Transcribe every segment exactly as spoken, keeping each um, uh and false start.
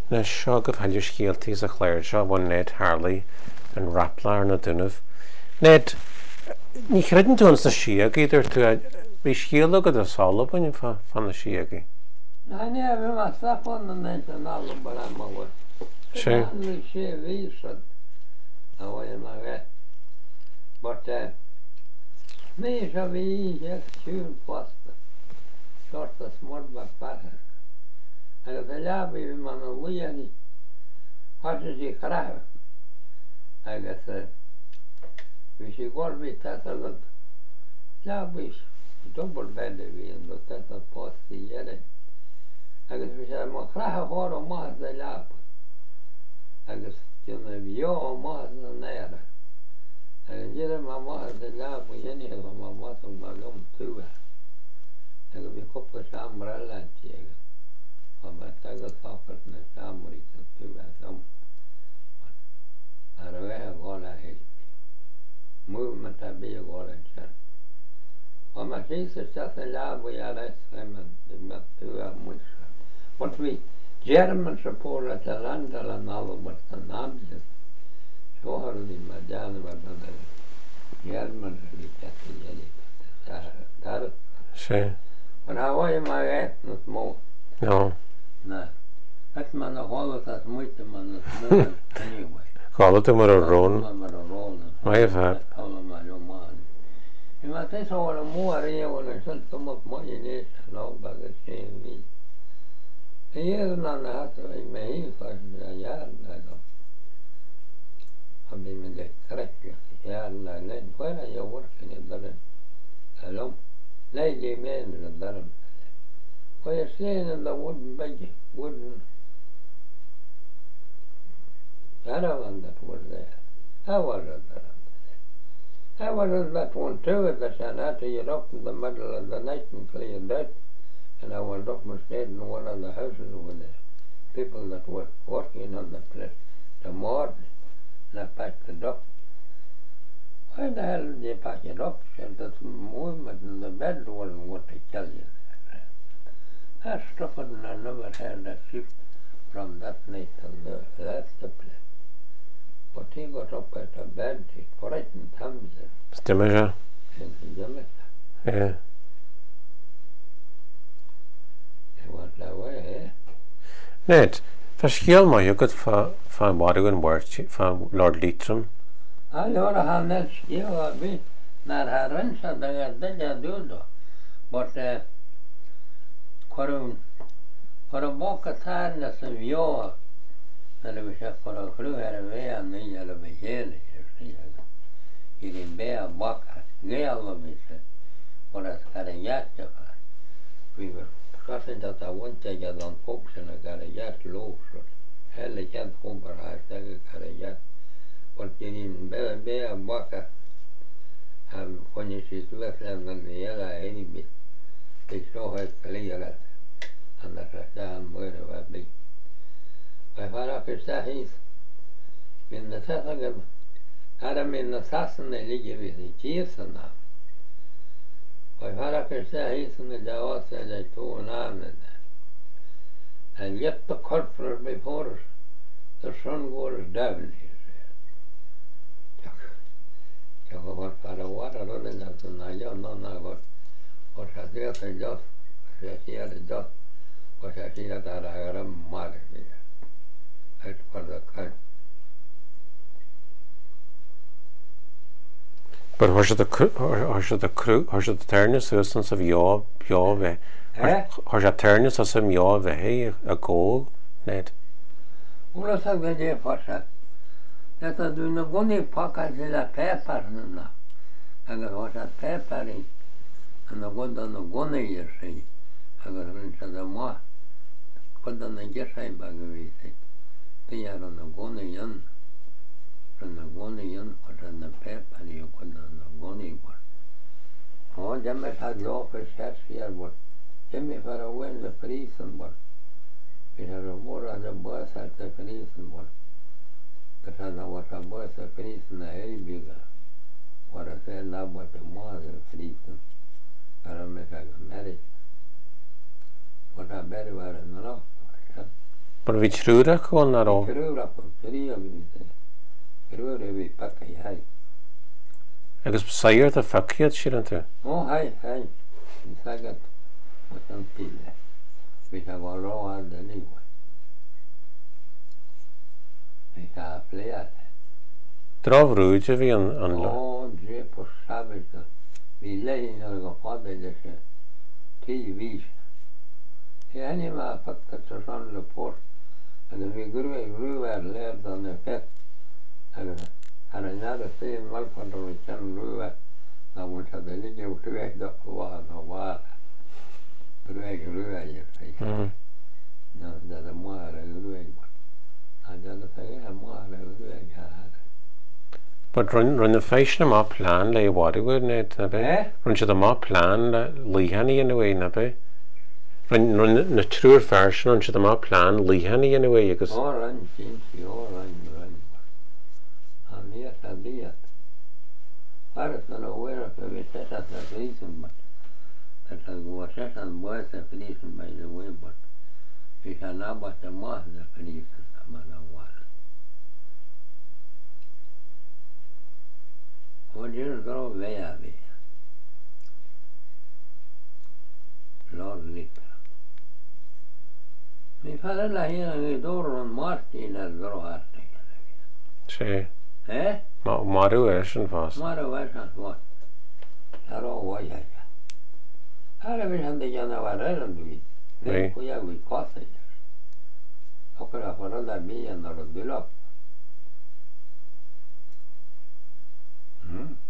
Na seo go bhailir scialtaí a chléir seo bhain Ned Harley an rapla ar na duineh. Ned, ní chreideann tú an sa siagaí idir tú bhí sciala go a sála bain fan na siagaí. Na ní a bhí mar stafán na Ned an ála bar am bhfuil. Sí. Ní sé vísad a bhfuil mar bheith. But ní a bhí ag siún posta. Sortas mordba parha. Agus a leabhí bhí man an bhuianí hasna sí chraibh. Agus bhí sí gorbhí tatagad leabhí double bed a bhí an do tatag postaí dhéireann. Agus bhí sé mar chraibh hór ó maiths a leabh. Agus cinna bhío ó maiths na néire. Agus dhéireann má maiths a leabh dhéanaí go má maiths mar gom túa. Agus bhí cúpla seambrallantí agus. Am a tagad fácat na seamraí an túa gom. Ar a bheith a bhála héipi. Movement a bí a bhála sean. Am a sísa seas a leabh a reisreimen i me túa muisa. But bhí German support at a landal an ála but an námsas. Sóharlí mar deanna mar an German a bhí teachta dhéanaí. Dar. Sí. But a bhhaid mar éitnas mó. No. Na. Het man a hálat as muite man as mó anyway. Chála tú mar a rón. Mar a rón. Mai a bheit. Chála mar a máin. I mar tés áil a mór éhil a sin tomach mai in éis a lábag a sé ví. I dhéan an a hata i me hífas a járn a gom. A bí me de krekja járn a lein. Fuera ja workin i darin. A lom. Leidí ménir a darin. Well, you're staying in the wooden bed, wooden caravan that was there. I wasn't there. I was in that one too at the sun. After you'd up in the middle of the night and cleared out. And I went up and stayed in one of the houses over there. People that were working on the place. The morning. And I packed it up. Why the hell did you pack it up? Said that movement in the bed wasn't what they tell you. I stuck it and I never had a shift from that night till the, that's the place. But he got up at a bed, he frightened him. Stimmer seo? In Jamaica. Yeah. It was that way, eh? Ned, tá scial mai agad fan bádagan bhairt fan Lord Leitrim. I know the hand still a bit. Not her answer, they did do though. But uh, Corun, for a boca tarna sa vioa, na le bisha for a crew had a way and then you'll be here. You can bear a boca, gale of it, for us got a yacht. We were crossing that I won't take it on folks and I got a yacht low. Hell, I can't come for I got a yacht. But you didn't bear a boca. And when you see Switzerland and the yellow, any bit. They saw her clear and the Rastan where it would be. My father could say he's been the Sasagan. Adam in the Sassan, they live with the cheers and now. My father could say he's in the Jawas and I told an arm in there. And yet the corporal before us, the sun goes down, he said. Chuck, what for the water running up and I don't know what. What I did I just, what I see at the just, what I see that I got a mother here. That's for the kind. But was it the crew, was it the crew, was it the turnus, the sense of yaw, yaw, ve? Was it turnus or some yaw, ve, a goal, Ned? Well, I said the for that. That I do not go near pockets in the paper, no. I got what a paper in. And the good on the gunny, you see. I got into the more. Good on the Jessai bag, we say. They are on the gunny yen. From the gunny yen, but on the paper, you put on the gunny one. Oh, Jimmy had the office here, but Jimmy for a win the prison, but we had a war on the bus at the prison, but but I was a bus at prison, a very bigger. What I said now, but the more the prison. I don't make a marriage. What I better wear in the law. But bhí trúra chuin ar ó. Trúra po trío vi. Trúra vi pakka i hai. Agus sair a faciad siad an tú. Ó hai hai. I sagad wat an pile. Vi ha go rá ar de líwa. Vi ha pléad. Drábhrúide bhí an an le. Ó, dre po sabita. Vi leihin ar go fada de se. Tí vís. He ani ma pakka ta san le por. Agus vi grúi grúi ar leir dan e fet. Agus ar a nada féin malpan ar chan grúi. Na mun sa de lige grúi da wa na wa. Grúi grúi ar fei. Na da da mo ar grúi. A da da fei a mo ar grúi ar. But run run the fashion má plán le bhhaú net na be. Eh? Run siad má plán le líhanní in bhé na be. Run run na trúr fashion run siad má plán líhanní in bhé agus. Ó ran sin si ó ran ran. A miat a diat. Paras na uera pe vi sesat na frisen but. That has go sesat boys a frisen by the way but. Vi sa nabas a mas na frisen sa mana wala. Og det drar vea vi. Lord lite. Mi farella hina vi dorron Martin er drar harte. sé Eh? má marú é sin fás. Mara versan var. Här har var jag. Här är vi hade gärna var redan du vet. Nej. Det får jag vill kassa. Och det var där bilen när det blev. Mm.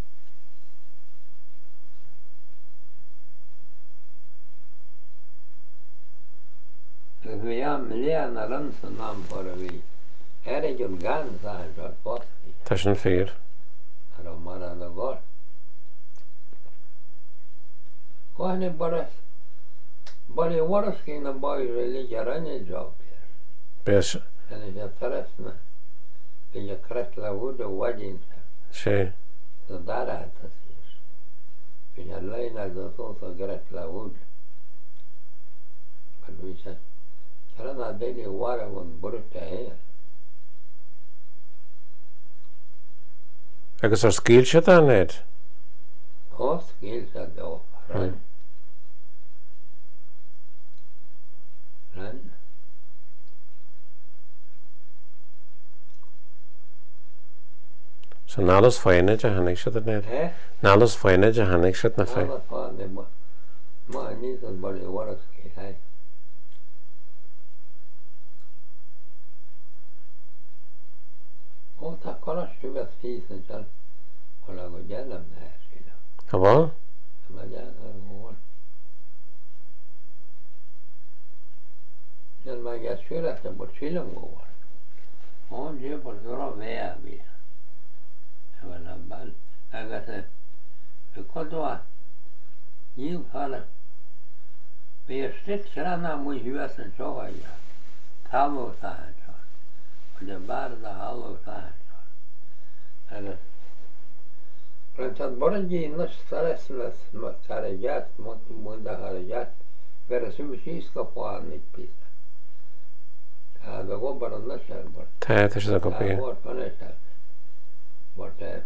Vi har Lena Rönnsen namn på det vi. Här är ju ganska här så att fast. Tá sin fér. Här har man det var. Och han är bara bara i vardagsgången bara ligger han i jobb. Bes Han är så tröstna. Det är kräckla ord och vadin. sé Så där är det sig. Vi har lämnat det så så kräckla ord. Men vi sa Karana deli wara von burta här. agus ar scíilte an net. Och skilsa då. Mm. Ran. So nálas féine a hanig se net. Eh? Nálas féine a hanig se na fé. Alla fan det bara. Man ni så bara wara skil här. Och tack alla stuva fisen så. Kolla vad gäller det här sida. Tá bhá? Vad gäller det? Den man gör skulle att det borde fylla går. Och det på dra vea vi. Det var en ball. Jag vet inte. Det kom då. Ju falla. Vi är stitt krana mot huvudet så var jag. Tavlo så här så. Och det bara det halva så här så. Eller. Runt att bara ge nästan mot harajat mot mot harajat. Vara så mycket ska på annat pis. Ja, det går bara nästan bort. Tá tá sé go Ja, bé. bort på nästan. Bort det.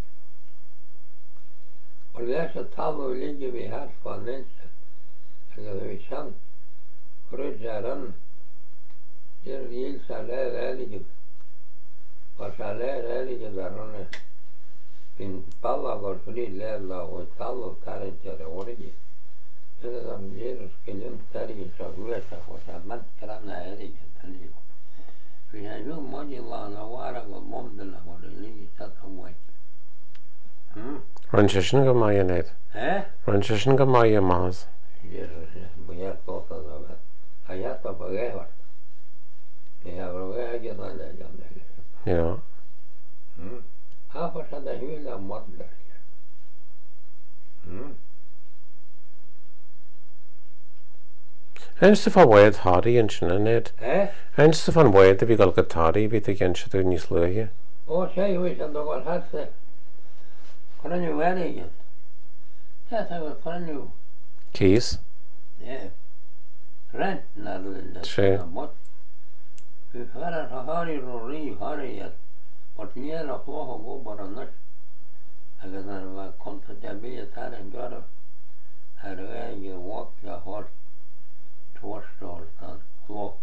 Och det är så tavlo ligger vi här på nästan. Eller vi kan rödjaran. Ger gil salär ärligt. Vad salär ärligt där hon fin palla går fri lälla och tavlo tar inte det origi. Det är som ger skillen tar i så glösa och så man kan ärligt. Vi har ju många lana vara och momdela och det ligger så att hon vet. Mm. Run se sin go mai net. Eh? Run se sin go mai más. Ger det jag pratar då vet. Har jag på på det. Jag har vägen där där jag. Ja. Mm. Ha på så där hela modlar. Mm. Einsta fan bhaid háí an sinna net. Eh? Einsta fan bhaid a bhí gal go táí bhí a gin se tú níos luige. Och säg vi att då var här så. Kan ju vara igen. Det har kan ju. Cís? Ja. Rent när det Sí. mot. Vi fara sa hari ro ri hari at but nier a flo go bar an agus an va konta de be tar an gar ar a ge walk ja hor torstal an flo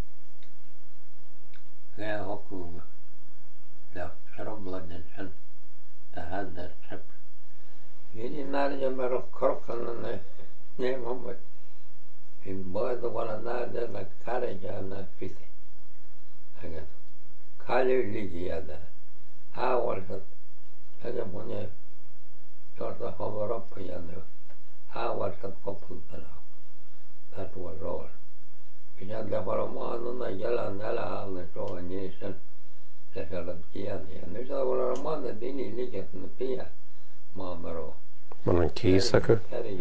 ja hoku ja shrobladen sen ta had der trip Yeni narja mero korkan ne ne mamma in boy the one narja la karaja na fiti aga kale ligia da ha walsa aga monya jorda hover up ya ne ha walsa couple da that was all ina da farama na yala nala ne to ni sen se la kia ne ne sa wala ma da dini ligia ne pia mamaro Man an cís acu.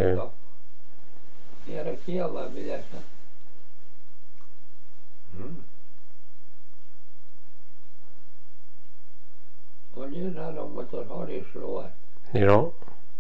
Ar a céala bhí leis ó ní ná mu a thoirí slóa. Ní rá.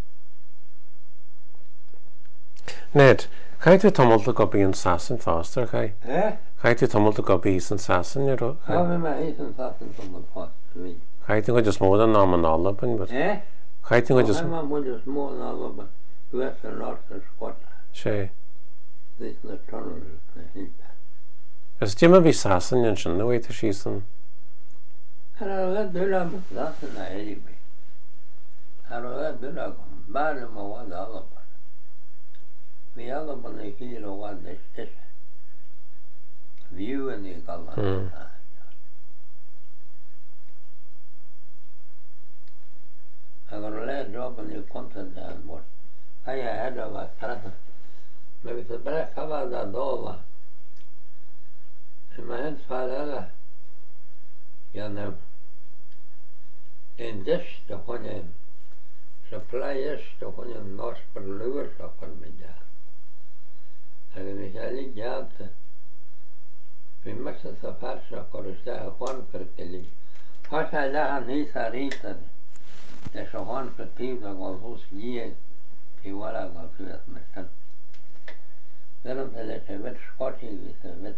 Ned, chaid tú tomulta go bíon sasan fástar chai? Eh? Chaid tú tomulta go bí san sasan ní rá? Tá bhí me hí san sasan tomul fástar bhí. Chaid tú go just mód an ná an álaban, but... Eh? Chaid tú go just... Tá mu just mód an álaban, West and North and Scotland. sé. These na tunnels na hínta. Is dim a bhí sasan yn sin, nó éit a sí san? Ar a bheith dúla mu sasan na éirí. Ar a bheith dúla gom, bána má bhád álaban. Bhí álaban na hír ó bhád na stise. Bhíú in í galan. Agar le job in í conta dan bort. Ai a heda bha trata. Me vi se bre kava da dola. En ma hens farala. Janne. En deste honje. Supply este honje nos per luur sa per me ja. Agar vi hali jata. Vi massa sa farsa korista Juan Perkeli. Hasa lahan hisa rita. Esa Juan Perkeli gol hos gie. Igual gol fyrt me sen. Daarom zal het wet schottig is wet.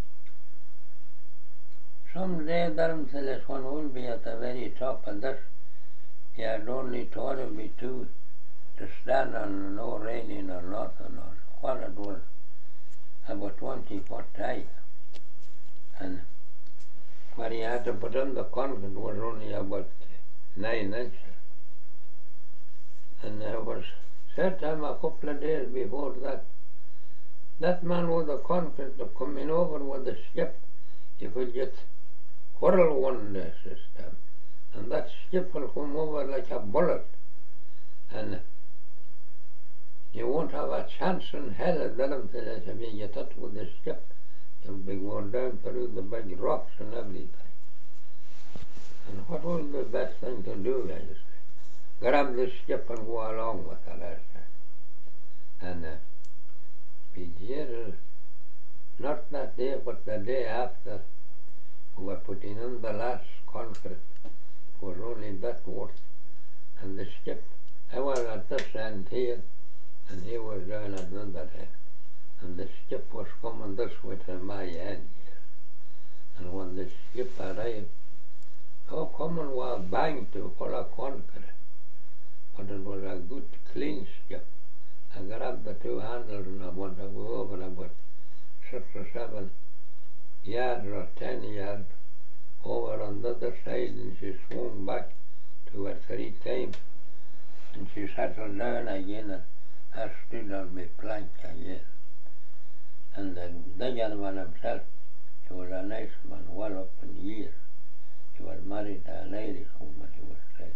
Someday daarom zal het gewoon will be at the very top and that you had only to be two to stand on no raining or nothing or what it was about twenty foot high. And where you had to put in the concrete was only about nine inches. And there was set time a couple of days before that That man with the concrete coming over with the ship, you could get whirl one day system. And that ship will come over like a bullet. And you won't have a chance in hell at them until you get up with the ship. You'll be going down through the big rocks and everything. And what was the best thing to do, I say? Grab the ship and go along with it. And uh, we did, not that day, but the day after, we were putting in the last concrete. It was only that worth. And the ship, I was at this end here, and he was down at another end. And the ship was coming this way to my end here. And when the ship arrived, oh, coming was bang to full of concrete. But it was a good, clean ship. I grabbed the two handles and I wanted to go over about six or seven yards or ten yards over on the other side, and she swung back two or three times and she settled down again and I stood on my plank again. And the, the gentleman himself, he was a nice man, well up in years. He was married to an Irish woman, he was saying.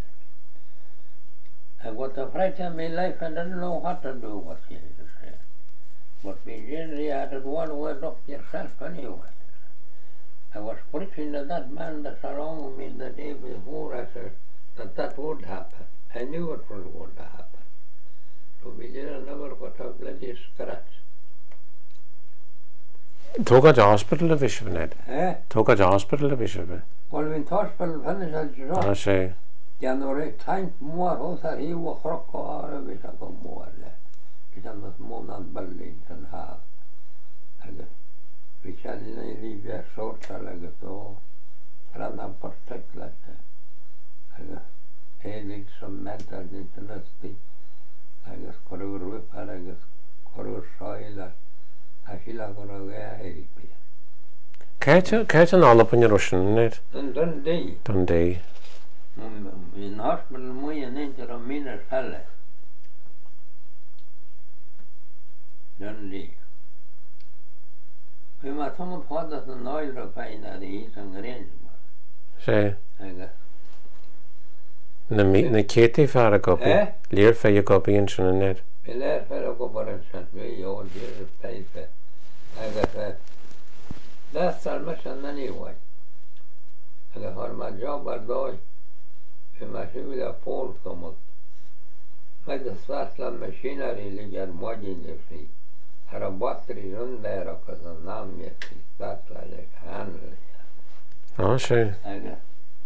I got afraid of my life, I didn't know what to do with you, you say. But we generally had it one word up yourself anyway. I was preaching to that man that's along with me the day before, I said that that would happen. I knew it was going to happen. So we didn't never got a bloody scratch. Tógad hospital a bhí Ned? Eh? Tógad hospital a bhí sibh? Well, when hospital finished, I said, Ah, sé. Gan o'r ei taint mwar o thar hi o chrocco ar y fys ag o mwar le. Fys am ddod mwyn am bylun yn haf. Ag Richardina Livia Sorta agus ó Rana Portecla agus élig som mental internasti agus korur whipar agus korur soila a sila gona ga heripi. Cait an all up in your Russian, net? Dun Dundee. Dundee. In hospital muy an inter a minus helle. Dundee. We ma some of that an oil of pain at the east and range. Sé. Aga. Na mi na Katie far a gopi. Eh? Lear fe your gopi in sin net. We lear fer go bar an sant we yo dear paper. Aga fe. That's all much an anyway. Aga har ma job ar doi. We ma shivil a pole come up. Ma the svartla machinery ligger modin the free. Har a battery run there because the nam yet that like handle. Oh, sé. Aga.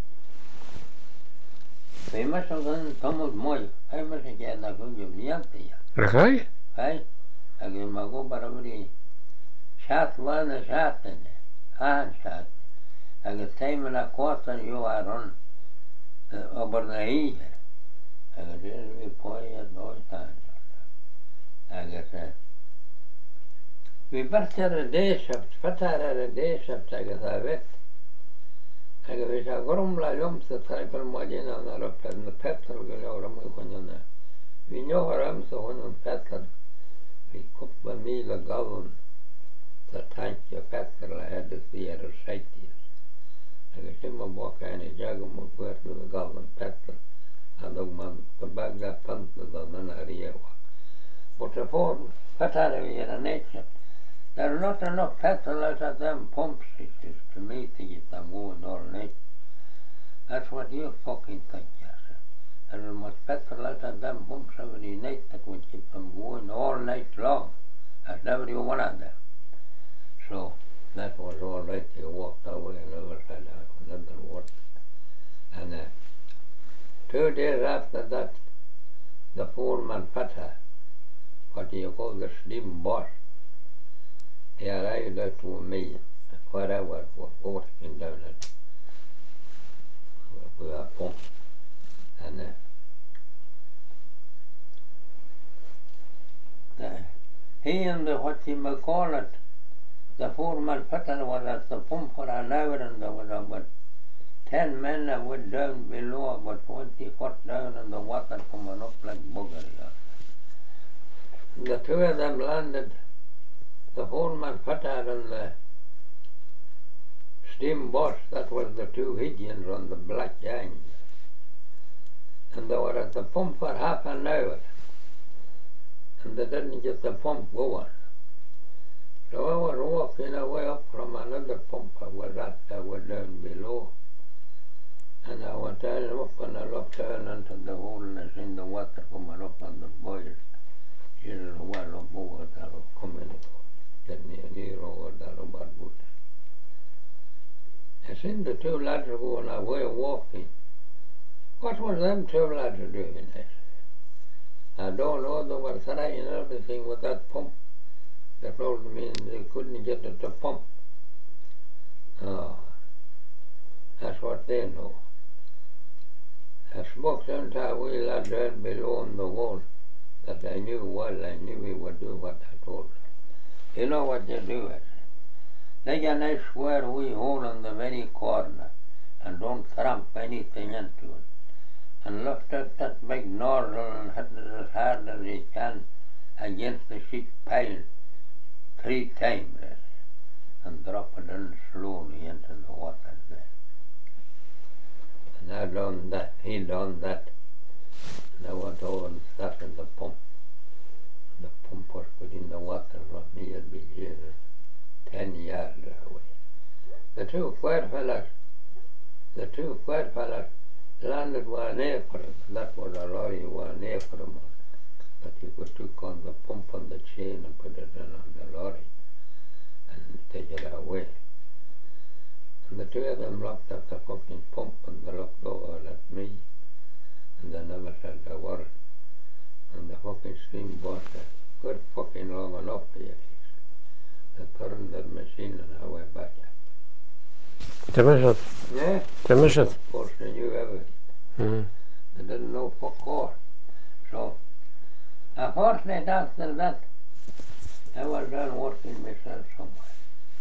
We must have done some of my. I must get a good job. Yampi. Rachai? Hey? Aga ma go barabri. Shot one a shot in it. Hand shot. Aga time in a quarter you are on over the heat. Aga there we poi at no time. Aga say. We better a day shift, better a day shift, I guess I bet. I guess we shall go on la lumps the cycle margin on the rope and the petrol go over my we know where I'm so on petrol. We cook the meal a gallon. The tank of petrol I had to see at a site years. I guess him a walk and a jug of where to the gallon petrol. And the man the bag that pumped on an area. But the phone, better we had a nature. There are not enough petrol out of them pump stations to me to get them going all night. That's what you fucking think, yes. There is much petrol out of them pumps every night that would keep them going all night long. That's every one of them. So that was all right. They walked away and never had another word. And uh, two days after that, the foreman Pata, what you call the slim boss, he arrived at me, wherever was working down at with a pump. And uh, the, he and the, what you may call it, the foreman Peter was at the pump for an hour and there was about ten men that went down below, about twenty foot down and the water coming up like bugger. The two of them landed. The foreman Peter and the steam boss, that was the two Indians on the black gang. And they were at the pump for half an hour. And they didn't get the pump going. So I was walking away up from another pump I was at, I was down below. And I went down up and I looked down into the hole and I seen the water coming up on the boils. Here a while of water coming up. Over there about wood. I seen the two lads going away walking. What was them two lads doing? I said, I don't know, they were trying everything with that pump. They told me they couldn't get it to pump. Oh, that's what they know. I spoke some to a wee lad down below on the wall that I knew well, I knew he would do what I told him. You know what they do? They get a square wee hole in the very corner and don't tramp anything into it. And lift up that big nozzle and hit it as hard as you can against the sheet pile three times and drop it in slowly into the water there. And I done that, he done that. And I went over and started the pump. The pump was put in the water from me at be here ten yards away. The two queer fellas, the two queer fellas landed one apron. That was a lorry, one apron. But you could took on the pump on the chain and put it in on the lorry and take it away. And the two of them looked at the fucking pump and they looked over at me and they never said a word. And the fucking steam boss said, good fucking long enough here. the turned the machine and I went back. Dimmer Yeah, Dimmer of course they knew everything. Mm. They didn't know fuck all. So, a fortnight after that, I was done working myself somewhere.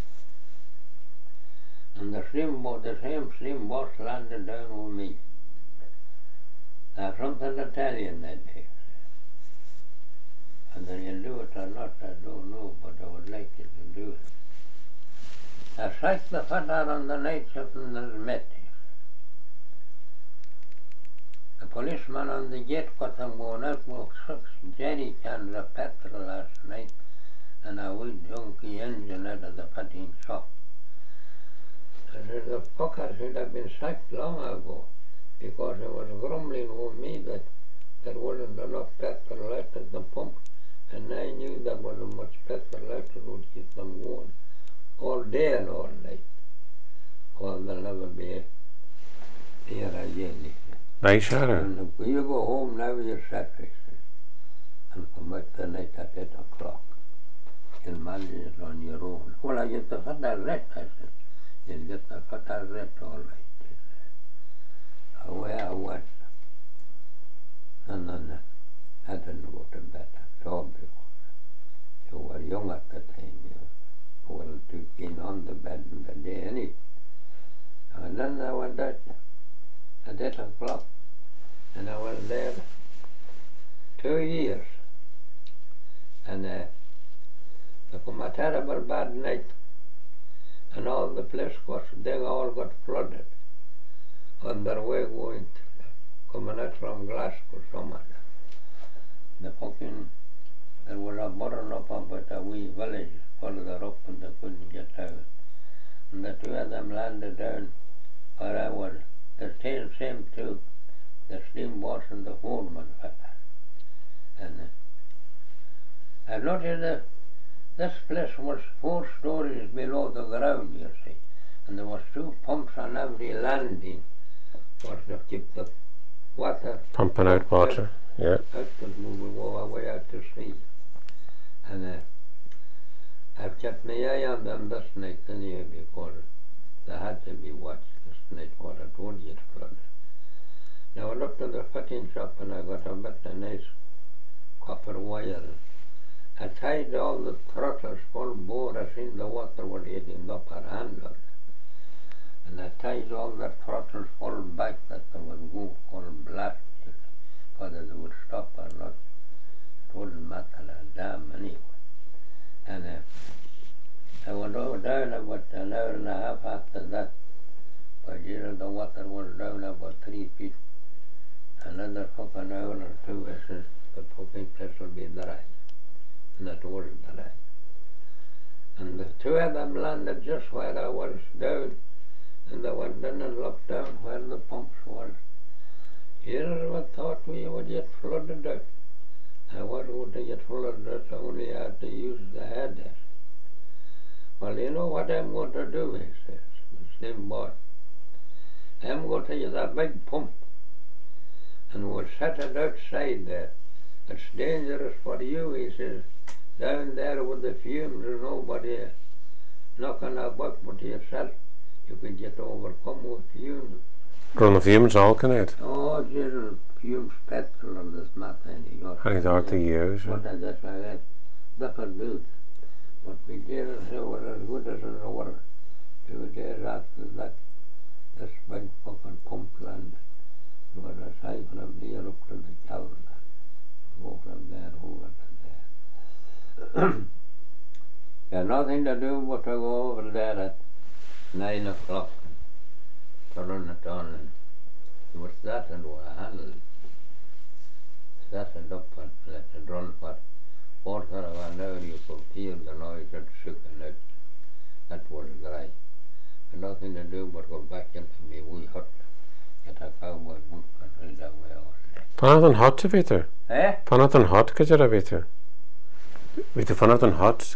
And the same boat, the same same boat landed down with me. Now, something Italian that day. And then you do it or not, I don't know, but I would like you to do it. I sacked the father on the night shift and there's met. The policeman on the gate got them going out with six jerry cans of petrol last night and a wee junky engine out of the putting shop. I said, the fucker should have been sacked long ago because he was grumbling with me that there wasn't enough petrol left at the pump and I knew there wasn't much petrol left that would keep them going all day and all night. Well, there'll never be here again. Right, Shara. And you go home now with your sacrifice and come back the night at eight o'clock. You'll manage it on your own. Well, I get the fatter red, I said. You'll get the fatter red all right. Away I went. And then I didn't go to bed at all because you were young at the time. You weren't too keen on the bed in the day anyway. And then I went out at eight o'clock and I was there two years. And uh, there come a terrible bad night and all the place was, they all got flooded on their way going to, coming out from Glasgow somewhere. The fucking, there was a burn up about a wee village further up and they couldn't get out. And the two of them landed down where I was. The same, same two, the steamboat and the foreman. And uh, I noticed that this place was four stories below the ground, you see, and there was two pumps on every landing for to keep the water Pumping out water. Yeah. out and moving all the way out to sea. And uh, I've kept my eye on them this night anyway because they had to be watched this night or it would get flooded. Now I looked at the fitting shop and I got a bit of nice copper wire. I tied all the throttles full bore. I seen the water was hitting the upper handle. And I tied all the throttles full back that they would go full blast, whether they would stop or not. It wouldn't matter a damn anyway. And uh, I went over down about an hour and a half after that. But you know, the water was down about three feet. Another fucking hour or two, I said, the fucking place will be dry. And it wasn't dry. And the two of them landed just where I was down. And they went in and looked down where the pumps were. You never thought we would get flooded out. I was going to get flooded out, I only had to use the header. Well, you know what I'm going to do, he says, the same boy. I'm going to use a big pump and we'll set it outside there. It's dangerous for you, he says, down there with the fumes and nobody knocking about but yourself. You could get overcome with fumes. Run the fumes all can it? Oh, just fumes petrol on this matter. And it's hard to use. What I guess I had different bills. But we did it, it was as good as an hour. Two days after that, this big fucking pump landed. There was a side from here up to the Calvin. Go from there over to there. You had nothing to do but to go over there at nine o'clock to run it on. And it was started with a handle. Started up and let it run for quarter of an hour. You could hear the noise that shook and it, that was dry. And nothing to do but go back into me wee hut, get a cowboy boot and ride away all day. Fanathan hot to Peter. Eh? Fanathan hot could you Peter? With the Fanathan hot.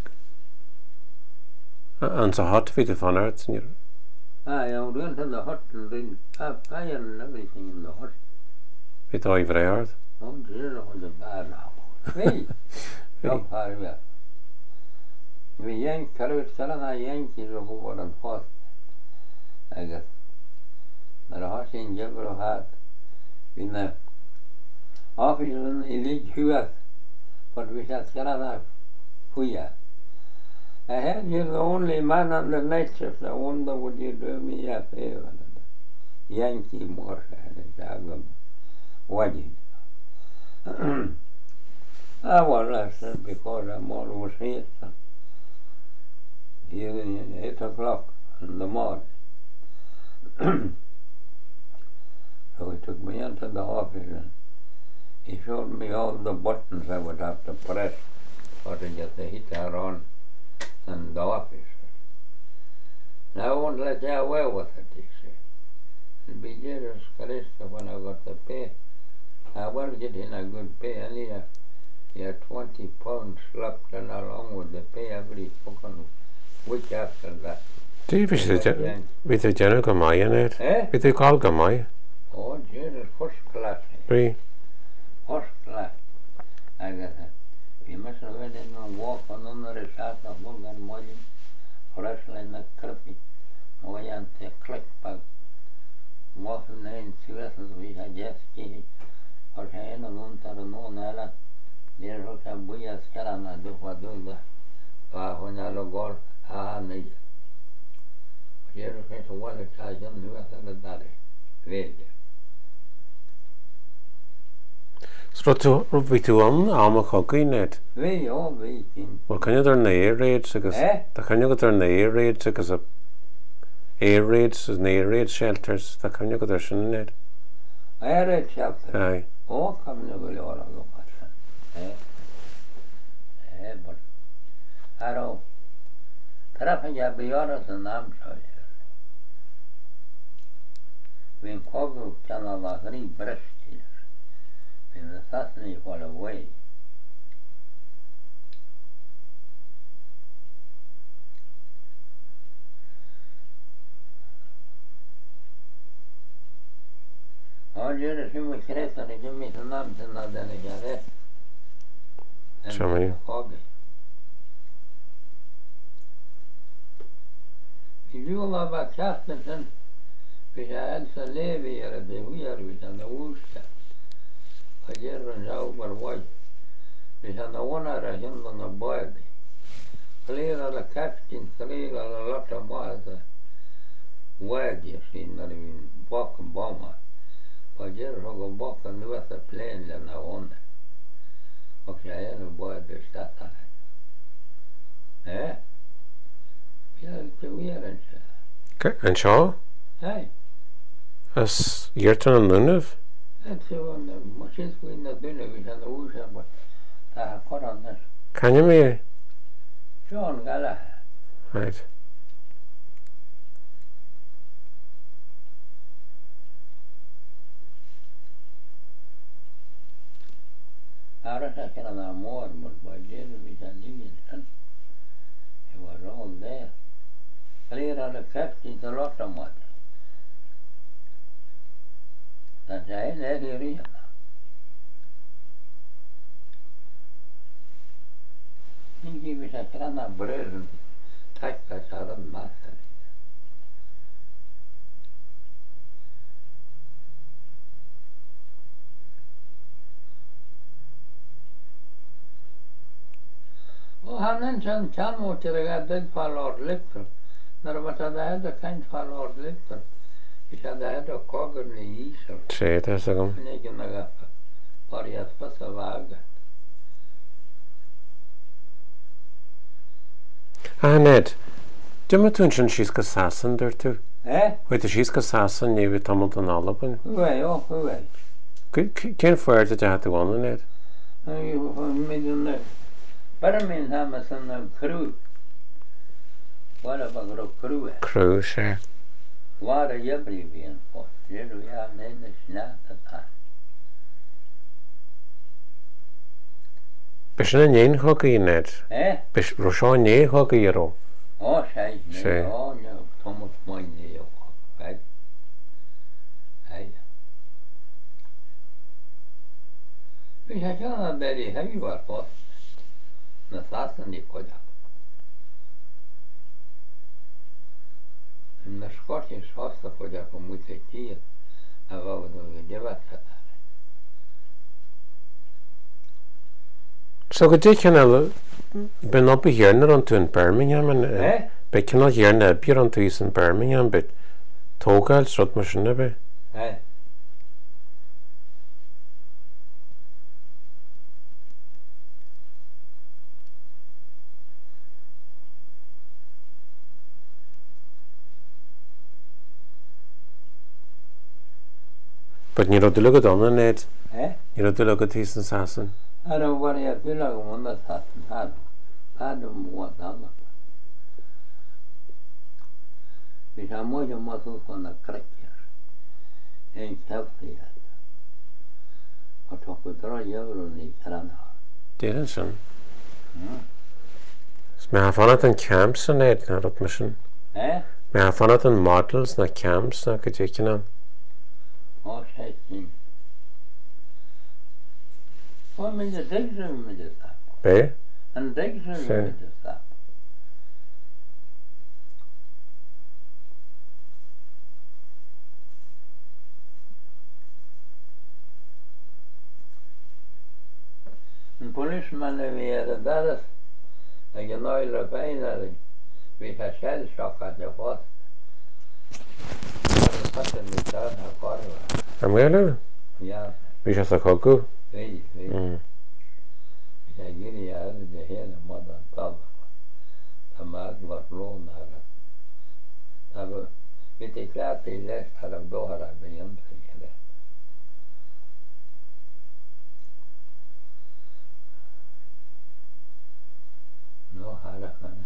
And so hot with the Fanarts and you. Ah, I went to the hut and then have fire and everything in the hut. With the ivory hard. Oh, dear, it was a bad now. Hey, how far we are. Vi yank karut sarana yanki ro goran fast. Aga. När har sin jävla hat. Vinna. Officen i lig huvudet. För vi ska sarana fuja. I had you the only man on the night shift. I wonder would you do me a favor. Yankee more and Jagam. What did I was last because I'm always here. Even eight o'clock in the morning. So he took me into the office and he showed me all the buttons I would have to press or to get the heater on in the office. And I won't let you away with it, he said. And be Jesus Christ when I got the pay. I will get in a good pay and here. You had twenty pounds slapped in along with the pay every fucking week after that. Dí bhí tú déanú go maiid in Eh? Bhí tú cáil go maiid? Oh, Jesus, first class. Brí. First class. I got it. We must have been in and walk on under the shot of book and money. Wrestling the creepy. Moy and the click back. Walking in Sivasas, we had just key. Or China, Lunter, no Nala. There was a buya scarana do what do the. Ah, when I look all, ah, need. Here is a water charge on the other than that. Very. So tú bhí tú an am chugaí net? Very, oh, very. Well, can ar na air raids agus Eh? Tá can go ar na air raids agus a air raids as na air raid shelters Tá can go ar sin net? I had a chapter. Aye. Oh, come to go all of Eh? Eh, but I don't. Traffic ya be honest and I'm sorry. When Kogu Canada three breast years. When the Sassani fall away. Oh, you're a human creator, give me the names and not then again. Show me. Kogu. If you all about Chasterton, we had to live here at the weir, we had the Worcester. A year and over white. We had the one of him on the body. Clear of the captain, clear of a lot of water. Wag, you see, not even walk and bomber. But years ago, walk and with a plane than I own it. Okay, I had a boy to start on it. Eh? We had to wear and say. An seo? Hey. As dheirtear an núnamh? That's the one that machines we in the dinner we had the ocean, but I put on this. Can you me? John Gallagher. Right. I was thinking of that more, but by then we had living in it was all there. Clear on the captain's a lot of money. That's a heavy reason. Ninguém vai achar na breja, tá cachada massa. Och han en sån kammotiga dödfallordlyktor. När det var så där hade kan fallordlyktor. Vi hade hade koggen i isen. Sé, tas agam. Men jag kunde börja passa vägen. Ah, Ned. Duma tún sin síos go sasan dir tú? Eh? Bhfuil síos go sasan ní bhí tamalt an alban? Huvud, ja, huvud. Cén fuir a dead bhána, Ned? Jag får med den där. Bara min här med sån kru. Bara bara kru. Crú, sé. Vara jag blev igen på. Det är ju jag nere snart där. Bes sin an éon chugaí, Ned? Eh? Bes ro seo né chugaí aró? Ja, säg Sí. nej. Ja, nu Thomas Moine jag. Hej. Hej. Vi har ju en väldigt hög var på. När sassen i kolla. na Scottish hosta for ya con mucha tía a va de llevar. So go dé cenal ben op behéarnar an tú in Birmingham an Eh? be cenal dhéarna bíar an tús in Birmingham bit tógáil srod mar sinna be. Eh? But ní rod lugad anna ned. Eh? Ní rod lugad tís an sasan. I don't worry a feel like one that had had had what other. We have more muscles on the cracker. Ain't healthy yet. But talk with three euro in the calendar. Déan sin. Me ha fanad an camps an ned na rod mar sin. Eh? Me ha fanad an models na camps na go dé cenal. Oh, shaking. Oh, I mean, the digs room with it up. Be? And digs room Sure. with it up. And policeman we had a Dallas, like an oil of pain, we had shell shock at the first. Fucking we thought how far we were. Am gaiile? Yeah, Bhí sé sa cogu? very, very. Mm. We had giddy out of the head and mother and father. The man was blown out of. That was, we take that the left out of door at the end. No, had a kind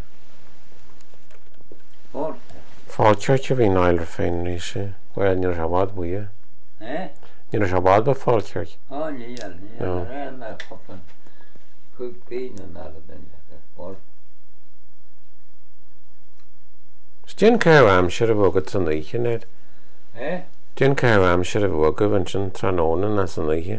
of. What? Fáilceart a bhí náil ar féin rí sé. Well, níor shabád buia. Eh? Níor shabád ba fáilceart. Oh, yeah, yeah. No. I ran that fucking cook bean and that of them. Well, Stíon cair am siar a bhgad san íche ned. eh? Díon cair am siar a bhgad bhain sin tróna na san íche.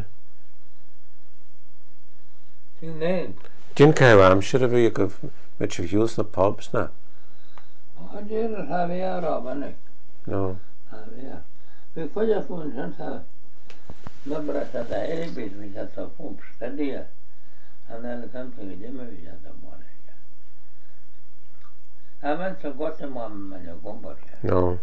Two names. Díon cair am siar a bhí go mit se bhiús na pubs na. Oh, dear, Javier Robin. No. Javier. We could have found some number at the Arabis, we had some pumps, steady. And then something in Jimmy, we had the money. I went to Guatemala and you come back here. No.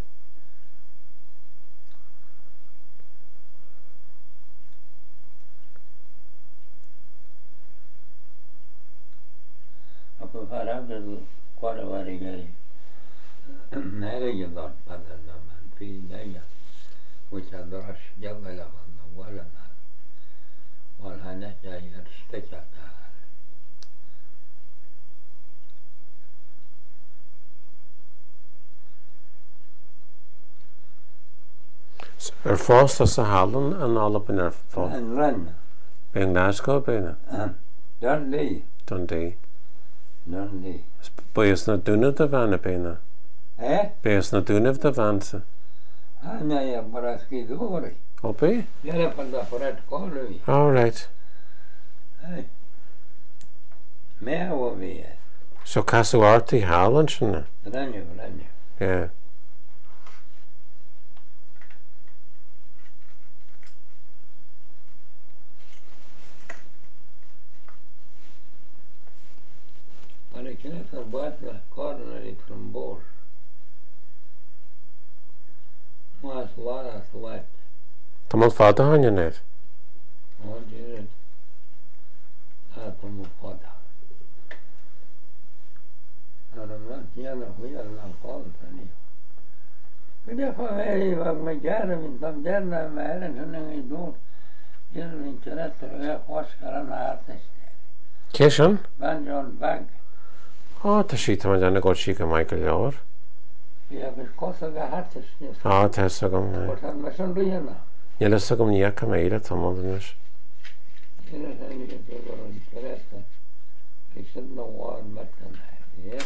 I could find out the Guatemala guy. Never you got better than them and feeding them, which are the rush jungle on the wall and that. Well, I net I had stick at that. Ar fásta sa Hallan an alapin ar fá. And run. Being Glasgow beina. Dundee. Dundee. Dundee. Beas na dúnah a bhena beina. Eh? Beas na dúnah a bhansa. Ah, no, yeah, but I ski dori. O be? You're up on the Fred Colley. All right. Hey. Mea will be it. So casú artaí Hallan sinna. Run you, run you. Yeah. But I can't about the coronary from both. Was a lot of sweat. Tá man fada haine ned. Oh, did it? Ah, como foda. Ahora no tiene fui a la contra ni. Quería fazer vai me querer me también na mera não é do. Ele me interessa é Oscar na arte. Céisian? Van John Bank. Á tá sí tá déna gáil sí go Michael leabhar. Ja, bis cosa geharte. Á tá sa gom. Pues me son ruina. Níl sa gom níach go méile tá máis. Ele é ele que te interessa. He said no one met them. Yeah.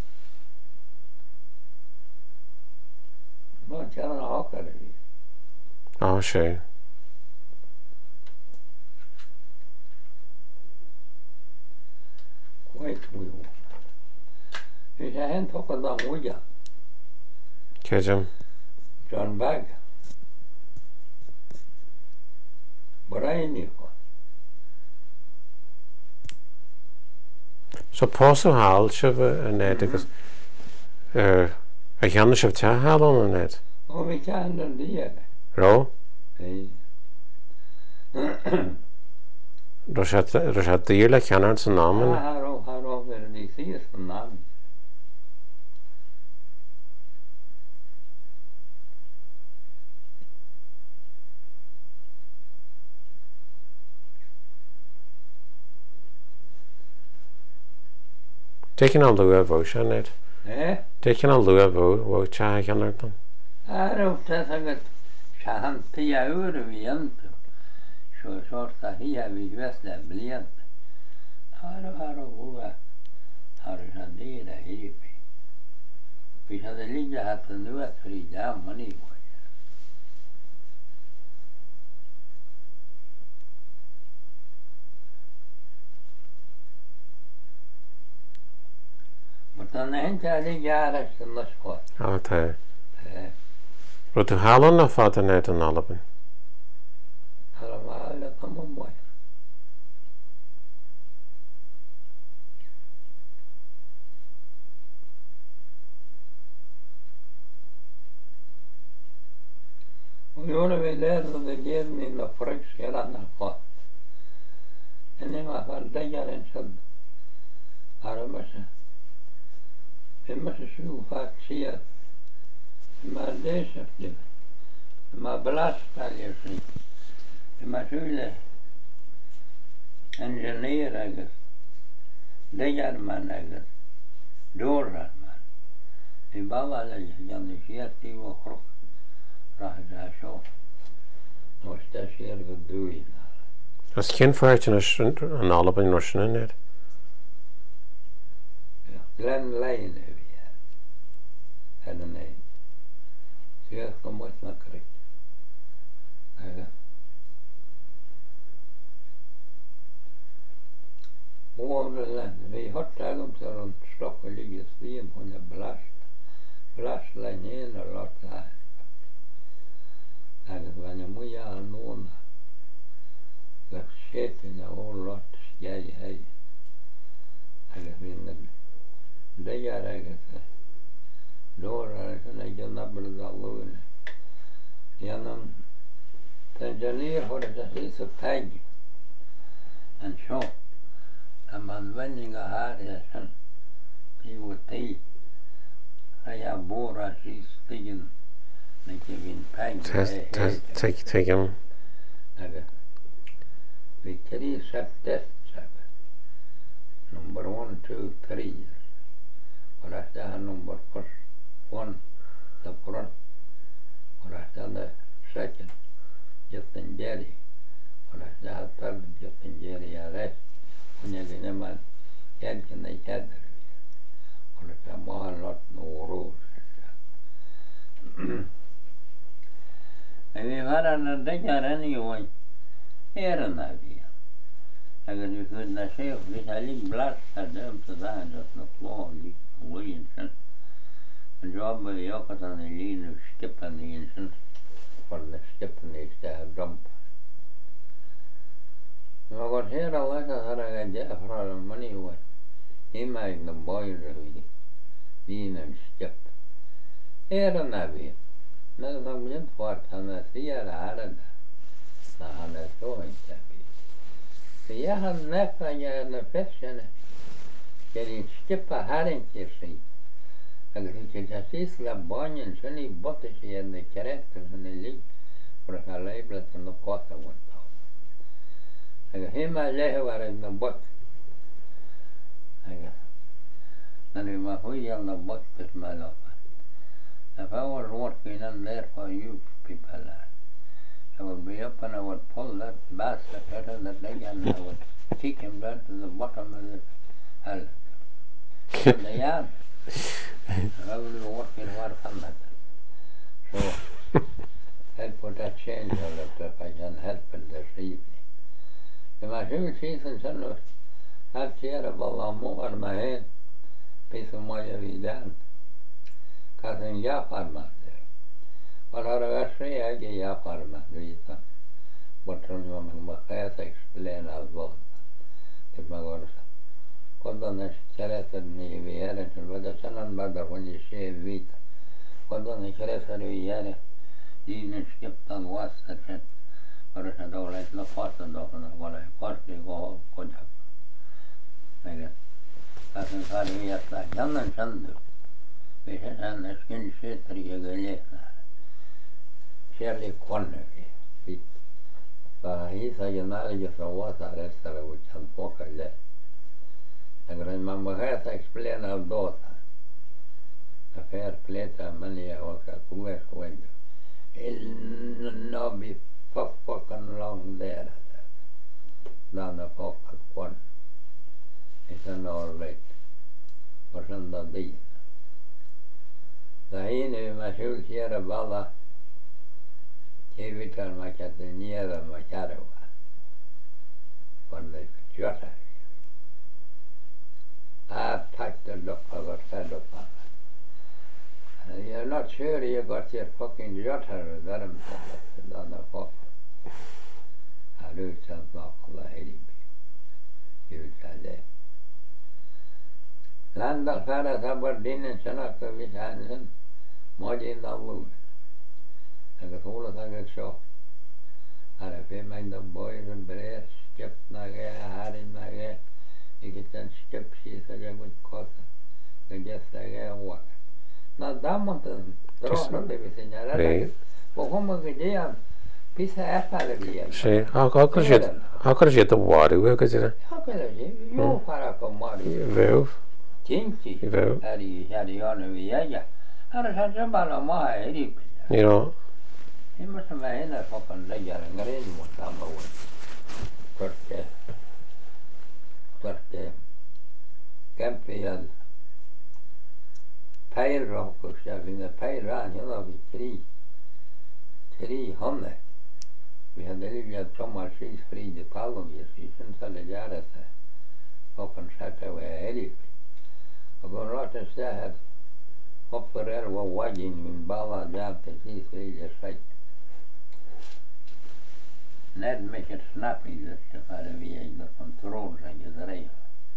No, c'era una hocca lì. Á sé. Quite wheel. He had hent hocca da muja. Cajum. John Bag. Brian you. So Paso Hall sibh a net agus a cheanna sibh te hall an a net. Oh, we can't do the Ro? Hey. Ro sé dír le cheannar san náman. Haro, haro, ver the seas from Nam. Taking on lua bho se net. Eh? Taking on lua bho bho te cheannar dan. Haro, that's a good Shahan Pia Urianto. So short that he have his vest that brilliant. Haro, haro, hova. Haro, Sandira, Hiripi. We had the Liga had to do it for his damn money. But then the entire Liga is in the spot. Ah, te. Eh, Ro tú hallan na fad a net an Alban. haro, haro, come on, boy. We want to be there to the game in the French Yarana pot. And then I got Dagar and said, Arabasa. It must have shoe fat see it. My days of the my blast failure see. My shoe engineer, I guess. Dagar man, I guess. Door man. In Baba, Yan the Shiati or Crook. Raja show. No, that's here good doing. As cin feart an Alban ro sin a net. Glen Lane have you had a name. So you have come with not correct. I got more of the land. We hot tag them to run stock a league steam on the blast. Blast line in a lot of time. I got when you muy unknown. Got shit in a whole lot. Yeah, yeah. I got in the they are I guess. Door and I get number the loon. Yanam Tanjanier what is a peg and show. A man vending a hard as he would take. I have bore she's taking like giving pegs. Take take him. We carry set test number one, two, three. Or after the number first one, the front. Or after the second, Justin Jerry. Or after the third, Justin Jerry arrest. When you get a man, head in the head. Or after a man, lot no rules. And we've had a digger anyway. Here and that. I got you could not say, we had a blast at them to that, just the floor, Williamson. A job by the opposite on the lean of Stippen the instant for the Stippen is to dump. I got here a letter that I got there for the money was. He made the boys of lean and stip. Here and that way. Now the wind fought on the theatre had it. Now on the showing that. Jag har näppa gärna fästarna. Jag är skippa här inte sig. Jag tycker att sisla barnen så ni botte sig i den karaktären som ni ligger. För att ha lablat den och prata om det. Jag hemma lever i den bort. Jag när vi var höjande bort med loppa. If I was working in there for you people, I would be up and I would pull that bastard out of the leg and I would kick him down to the bottom of the hell. In the yard. I would be working hard on that. So, I'd put that change on it if I can help it this evening. In my shoe season, son was half terrible on over my head. Piece of my every done. Cause in Japan, man. Mäkin japarma viitan. Mutta on jo mä pääseksi pleenaa vuotta. Et mä korsa. Kotona kärätän niin vielä. Sen vada sanan vada kun ei se viita. Kotona kärätän vielä. Niin skeptan vasta sen. Korsa tuolla et lopasta tuolla vale. Korsi koho kodak. Eikä. Pääsen saada vietää. Jannan sandu. Vese sannas kyn syöttäri joka lehnää. Siellä ei konne vielä. Tämä hiisakin nälkässä vuosaarestalla, kun hän pokalle. Ja kun mamma hätäksi pleenaa tuota. Ja fär pleetää meni ja olkaa kuves huelju. El nobi fokkan lång där. Danna fokkan kon. Ei sano olleet. På söndag tid. Ja hinner mä syl sieltä valla. Kevitään mä kätin niedä mä kärvää. Vanne työtä. Ää taittaa loppaa sädopaa. You're not sure you got your fucking jotter värmtällä. Danna fokka. Hän lyhtsän maakalla helimpi. Yltään le. Landa färä sabar dinnen sanakka visään sen. Modin tavuun. Enkä tulla takia så. Här är fem mängder bojen brer. Skeppnage, härinnage. Ikitän skeppsisage mot kota. Den gästage uoga. No dammontan trohnolle visin ja rätäkin. Kun hommakin tiedän, pistä äpälle vielä. Se, hakar sieltä vuori, vaikka siinä? Hakar se, joo parakon maari. Veu. Tinti. Veu. Häri, häri on vielä ja. Hän saa samalla maa eri. Joo. Himmässä mä enää fokan läjärän garen mutta amma vuonna. Torste. Torste. Kämpi ja päivärohkoksi ja finna päivään jollakin tri. Tri honne. Vi hade livet sommarskidfrid i Pallonvis. Vi sen skulle göra det. Fokan sätta och är eri. Och kun rådde sitä här. Hoppar elva vajin min balla jämte siis vilja sait. Näet mycket snabbt i det så här vi är på kontroll så jag drar.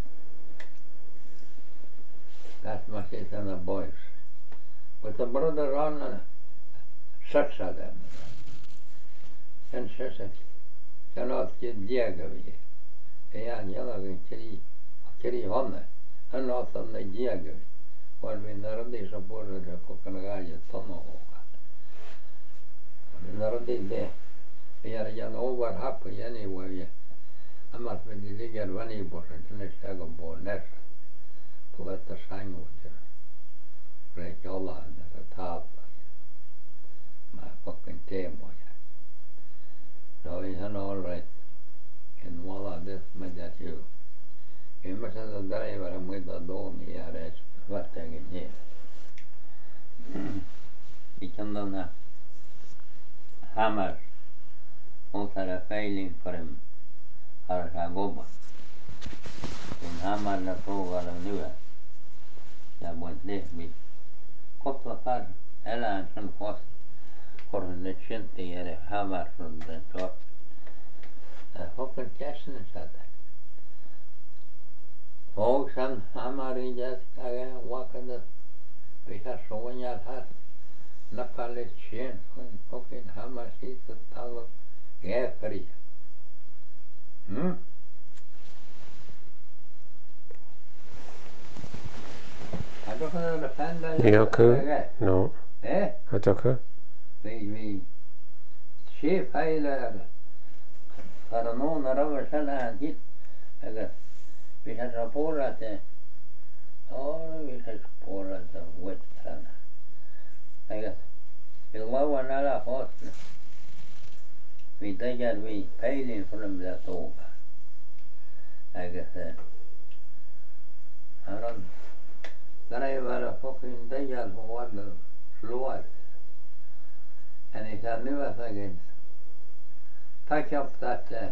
Tästä mä sieltä pois. Mutta brother on satsade. Sen söset sanotkin diagavi. Ei hän jollakin kiri, kiri honne. Hän ottanut ne diagavi. Vaan minä rodin så puolella pokan gaaja tonohoka. Minä rodin det. Jag jan over happa jeni voi. Amat meni ligger vaniposen sinne säkon på nässä. Tuletta sangut ja reikki ollaan näitä taapaa. Mä pokkin teemoja. Se oli sanoo olleet. En mualla des mä täytyy. En mä sano päivällä muita duunia edes. Vartenkin niin. Ikään tuonne Hammar. Otara feilin parem harkaa gobba. Kun Hammarilla tuolla nyö. Ja voit lehmi. Koppla par elään sen kost. Korren nyt synti jäädä Hammarsunden tuot. Hoppen käsnen saada. Houksan Hammarin jätkägä wakanda. Bisa soonjat har. Nakalle tjen. Hoppen Hammar siitä talo. Gäfri. Hmm? Har du kunnat hålla panda? Ja, kyllä. No. Eh? Hatako? Vi, vi. Chef heilar. Har någon röver sedan hit. Eller. Vi har rapportat det. Ja, vi har rapportat det. Vettrarna. Eller. Vi var nära hosten. Vi teger vi peilin fremme tuoga. Eikä se. Hän on päivällä fokin teger huolta sluot. Hän ei saa nyväsäkin. Takjaptaa se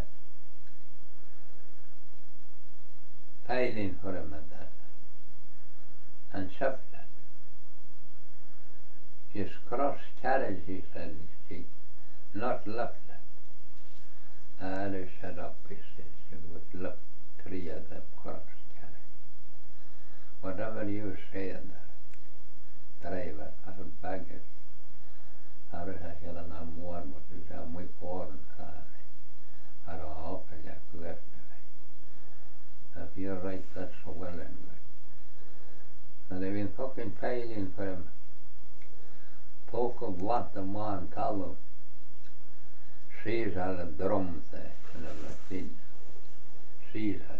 peilin fremme tässä. Hän söptää. Jos kross kärsi sellisti. not left. And I shut up, he says, you would look three of them cross carry. Whatever you say in there, driver, our baggage, our hell and I'm more, but it's a muy poor and our hope and you left me. If you're right, that's so well anyway. And they've been fucking fighting for him. Folk of what the man tell them. She's all the drums there, and the Latin. She's all.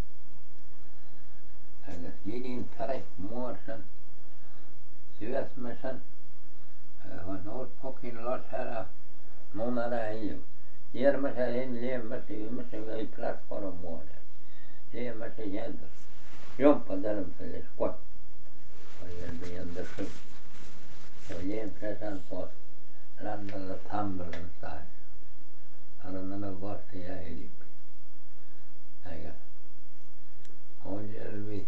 And it's getting correct more than U S mission. When all fucking lot had a no matter him. Here must have him, here must have him, must have a platform more. Here must have had jump on them for the squat. Or you'll be on the ship. So you present for land on the tumble inside. And then I got the idea. I got oh, you'll be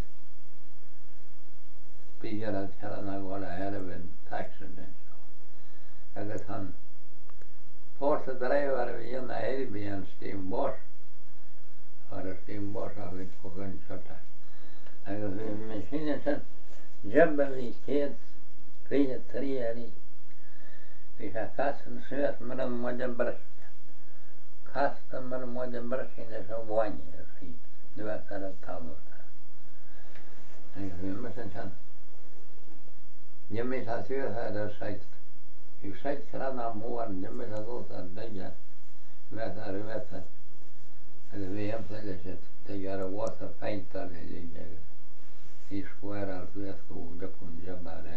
speaker at Helen. I got a hell of an accident. I got on force the driver in the head behind steam boss. Or a steam boss of it fucking shut. I got the machine and jump of these kids. Three, three, and we have cast and sweat, madam, what the brush. Cast and madam, what the brush in the one year. He knew at the tower. I remember son. You may have you had a sight. You sight Rana more and you may have thought that they get with a river. And we have to let it. They got a water painter. He square out with the Punjabare.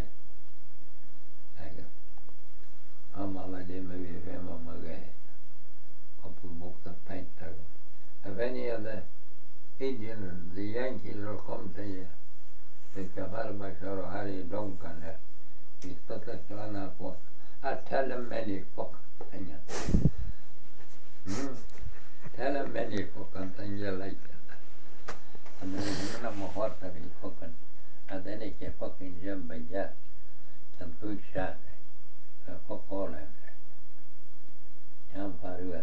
I'm all I did maybe him on my guy. Couple books of painter. If any of the Indians, the Yankees will come to you, they can have my sort Harry Duncan here. He's got a run out for. I tell them many fucking things. Hmm? Tell them many fucking things you like it. And then you know my heart that he fucking, and then he can fucking jump by that. Some good shot. Fuck all them. I'm far away.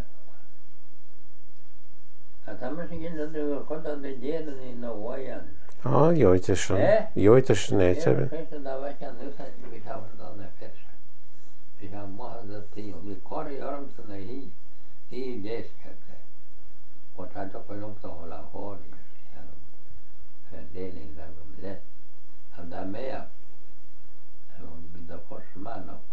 At I'm thinking that they were caught on the jail and in the way. Ah, jo, het is schon. Jo, het is schon net hebben. Ja, dat was je nu zijn we gaan dan de vers. We gaan maar dat ding. We korre arms en hij hij des kijken. Wat had ook al om te houden hoor. Ja. En deling dat we let. En daarmee ja. En we de postman op.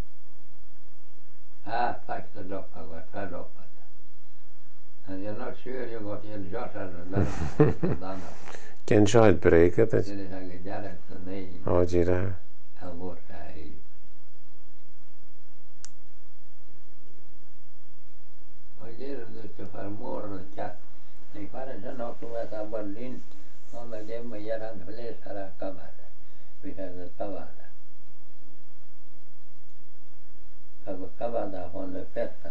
Ah, fuck the dog, I got fed up. And you're not sure you got your shot at it. Ken shot break it. Oh, Jira. I got I. Well, there is for more than that. The parents are not to let our Berlin on the game where you're on the place are a cover. We have the cover. Acabada con la festa.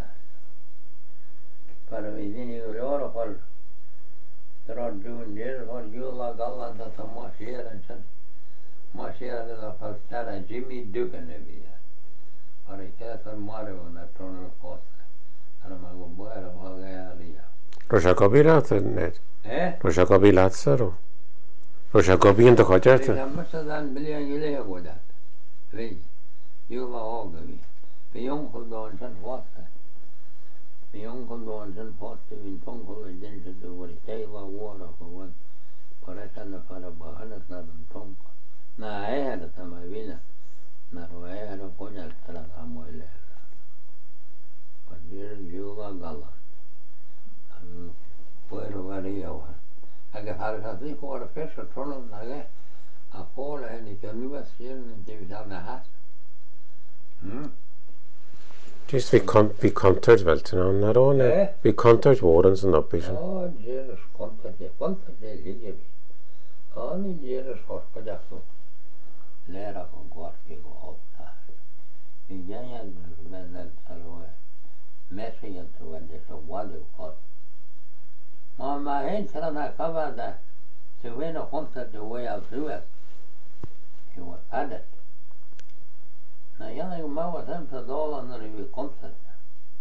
Para mi dinero loro por tro junior por yo la galanta ta machera chan. Machera de la falsara Jimmy Dugan via. Para que ser mare una trono cosa. Ara ma go buera vaga alia. Rosa kabilat net. Eh? Rosa kabilat saro. Rosa kabin to khajarta. Ja masadan bilyan gele godat. Ve. Yo la ogavi. The uncle doon zijn water. The uncle doon zijn water in Tonkel en dan ze doen wat ik heel water gewoon. Maar ik had nog een behandeling naar een Tonkel. Na hij had het aan mij winnen. Na hij had ook een jaar aan mij leren. Maar hier juga galan. En puedo varia. Ik had het niet voor de vissen tronnen naar hij. A Polen en ik kan nu wat zien en die zijn naar huis. Hm? Just vi kom vi kontert vel til noen her også, Eh? vi kontert våren sånn oppi sånn. Ja, Jesus kontert, det kontert det ligger vi. Ja, ni Jesus har på det så. Læra på godt vi går opp her. Vi gjør men den tar og messingen til at det så var det godt. Mamma hen til den her kava der, til vi nå kontert det var jeg suet. Det var ferdig. Na ja, jeg må ha dem til dalen når vi kontert.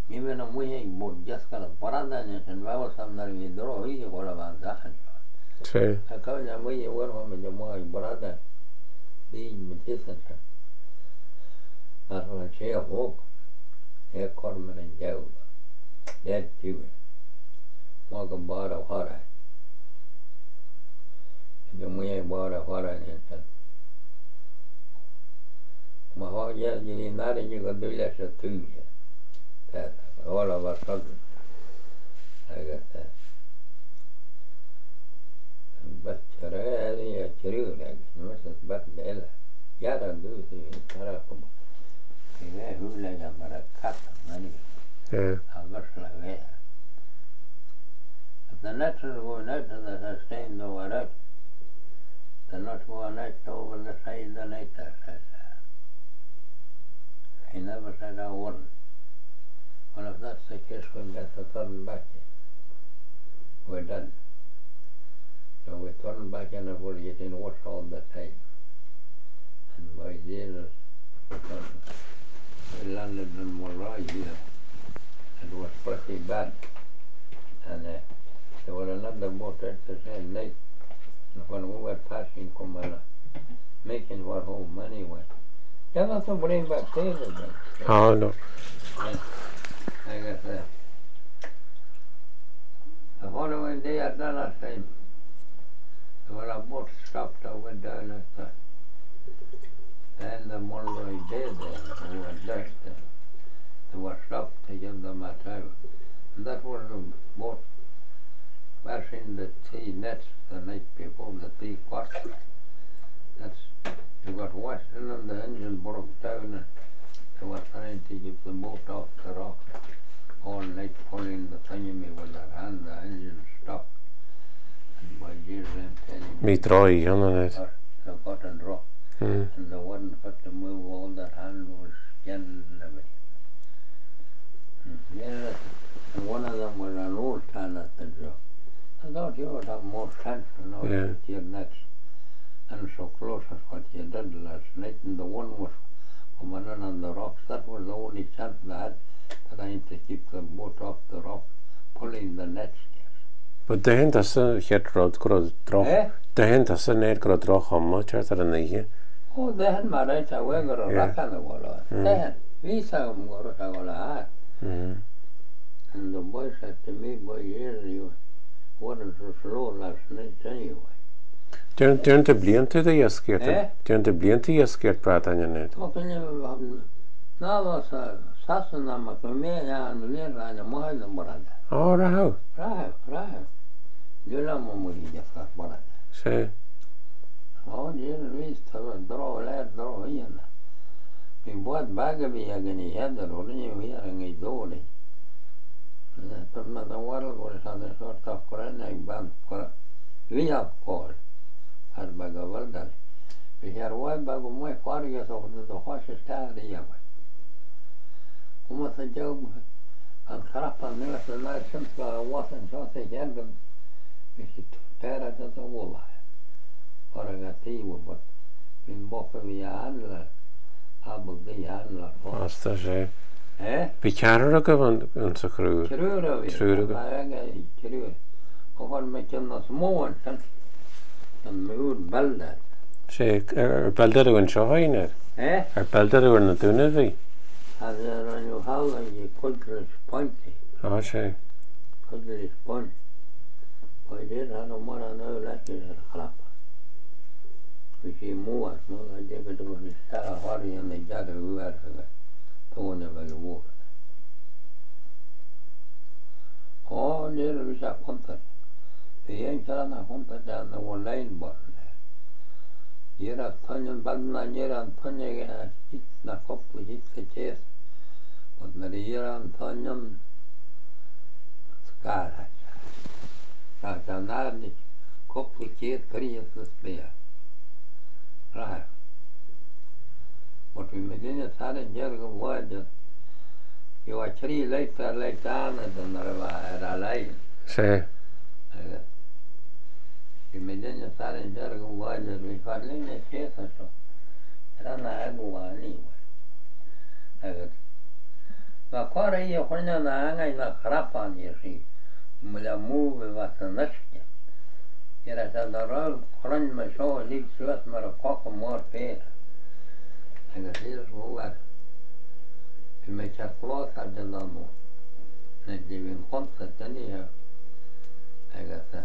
Even a way board just got a parada and well some that we draw he all about that. Sí. I call them way you were home in the more brother being magician. That's what she a hope. A corman and jail. Dead too. Walk a bar of horror. And the way bar of horror and said, my heart, yes, you need not, and you can do less of two. That all of us sudden. I got that. But really, a true like Missus Butler. Yada do the Tarapum. Who like a cat money. Yeah. A vessel away. The natural one out of the sustained over out. The not one out over the side the night. He never said a word. Well, if that's the case, we'll get to turn back. We're done. So we turn back and we're getting worse all the time. And by Jesus, we landed in Moray here. It was pretty bad. And uh, there was another boat at the same night. And when we were passing Kumala, making our home anyway. You have to bring back sailors then. Oh, no. And I guess that. The following day at the last time, there were a boat stopped over down at the and the Mulroy Bay there, who were left there. They were stopped to give them a time. And that was the boat passing the three nets the night before, the three quarters. That's, you got Western and the engine broke down and they were trying to get the boat off the rock. All night pulling the thingy with their hand, the engine stopped. And by Jesus, I'm telling you, Me Troy, on it. they got a drop. Mm. And they wouldn't fit to move, all their hand was skin and everything. Mm. Yeah, and one of them was an old man at the job. I thought you would have more sense to know Yeah. that you're next. And so close as what you did last night, and the one was coming in on the rocks. That was the only chance they had, trying to keep the boat off the rock, pulling the nets. But the hen does a hit road growth drop. Eh? The hen does a net grow draw home, charter and the Oh, they had my right away, got a Yeah. rock on the wall. Mm. They had. We saw them go to the wall. Mm. And the boy said to me, boy, here you wasn't so slow last night anyway. Don't the blien to the escape. Eh? Don't the blien to escape, Pratt on your net. Talking about now was a Sassana Macamea and Lira and the Mohel brother. Oh, how? Right, right. You know, Mommy just got brother. Say. Oh, dear, we still draw, let draw in. We bought bag of me again, he had the road in here and he do it. And I told me the world was on the sort of Korean band for we have called. Had bag of Valdal. We had one bag of my four years old, the horses carried here. Almost a job and crap and there was a nice simple wasn't so they had them. We should tear it at the wall. Or I got tea, but in both of the handler, about the handler. That's the say. Eh? Be carrier a go on the crew. True of it. True of it. I got true. Over making us more and and mood build that. Say, er belder yn sio hoi nid? Eh? Er belder yn y dwna fi? And then on your house, you could respond. O, say. Could respond. But I did have no more than no like it a crap. We see more, more like they could do the star hurry and the jagger who had to one of the water. Oh, there was a contact. The ain't trying to contact down the one line button. You're a tongue button and you're a tongue again, hit the couple hits the chest. But the year on tongue, scar. Now, the narrow couple chest, three of the spare. Right. But we made in a sudden jerk of word. You are three later, like down at the river, a line. Say. We made in a sudden jerk of word that we got in the chest or so. I don't know how to go anyway. I got. Kora i chwynna na angai na chrapan i si. Mula mwve wat yn ysgu. I'r atan da rol chwrn ma sio lig sŵat mar o coc o mor pera. Aga sy'r fwar. Fi me chaklos a dyna nhw. Na divin chwnt a dyni ha. Aga sa.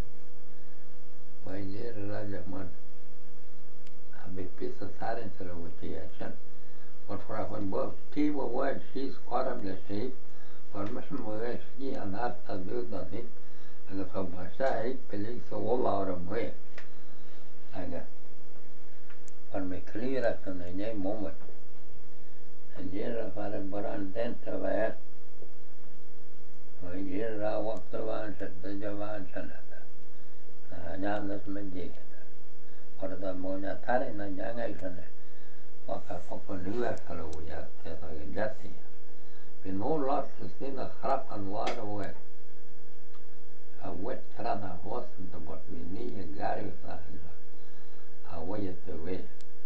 Mae'n i'r rhaid man. A beth beth o tarin sy'n rhaid i achan. Ond ffra chwn bod ti o waed sy'n chwaram le sy'n. Ond mas yn mwy ysgu an at a dwyd na hyn. Aga sa basa eich pelig sa ola o'r mwy. Aga. Ond mae clir at yn ei nei moment. Yn dyr a fara baran dent a fe. Mae'n dyr a waqt a fan sy'n dydw a fan sy'n ata. A nyandas mae'n dig. Ond da mwyn a tarin a nyangau sy'n e. Waka fokon luar kalau ya kita gejati. Bino lot sy'n a chrap an war o wet. A wet trana hos yn dybod fi ni a gari sa hynna. A wayet y we.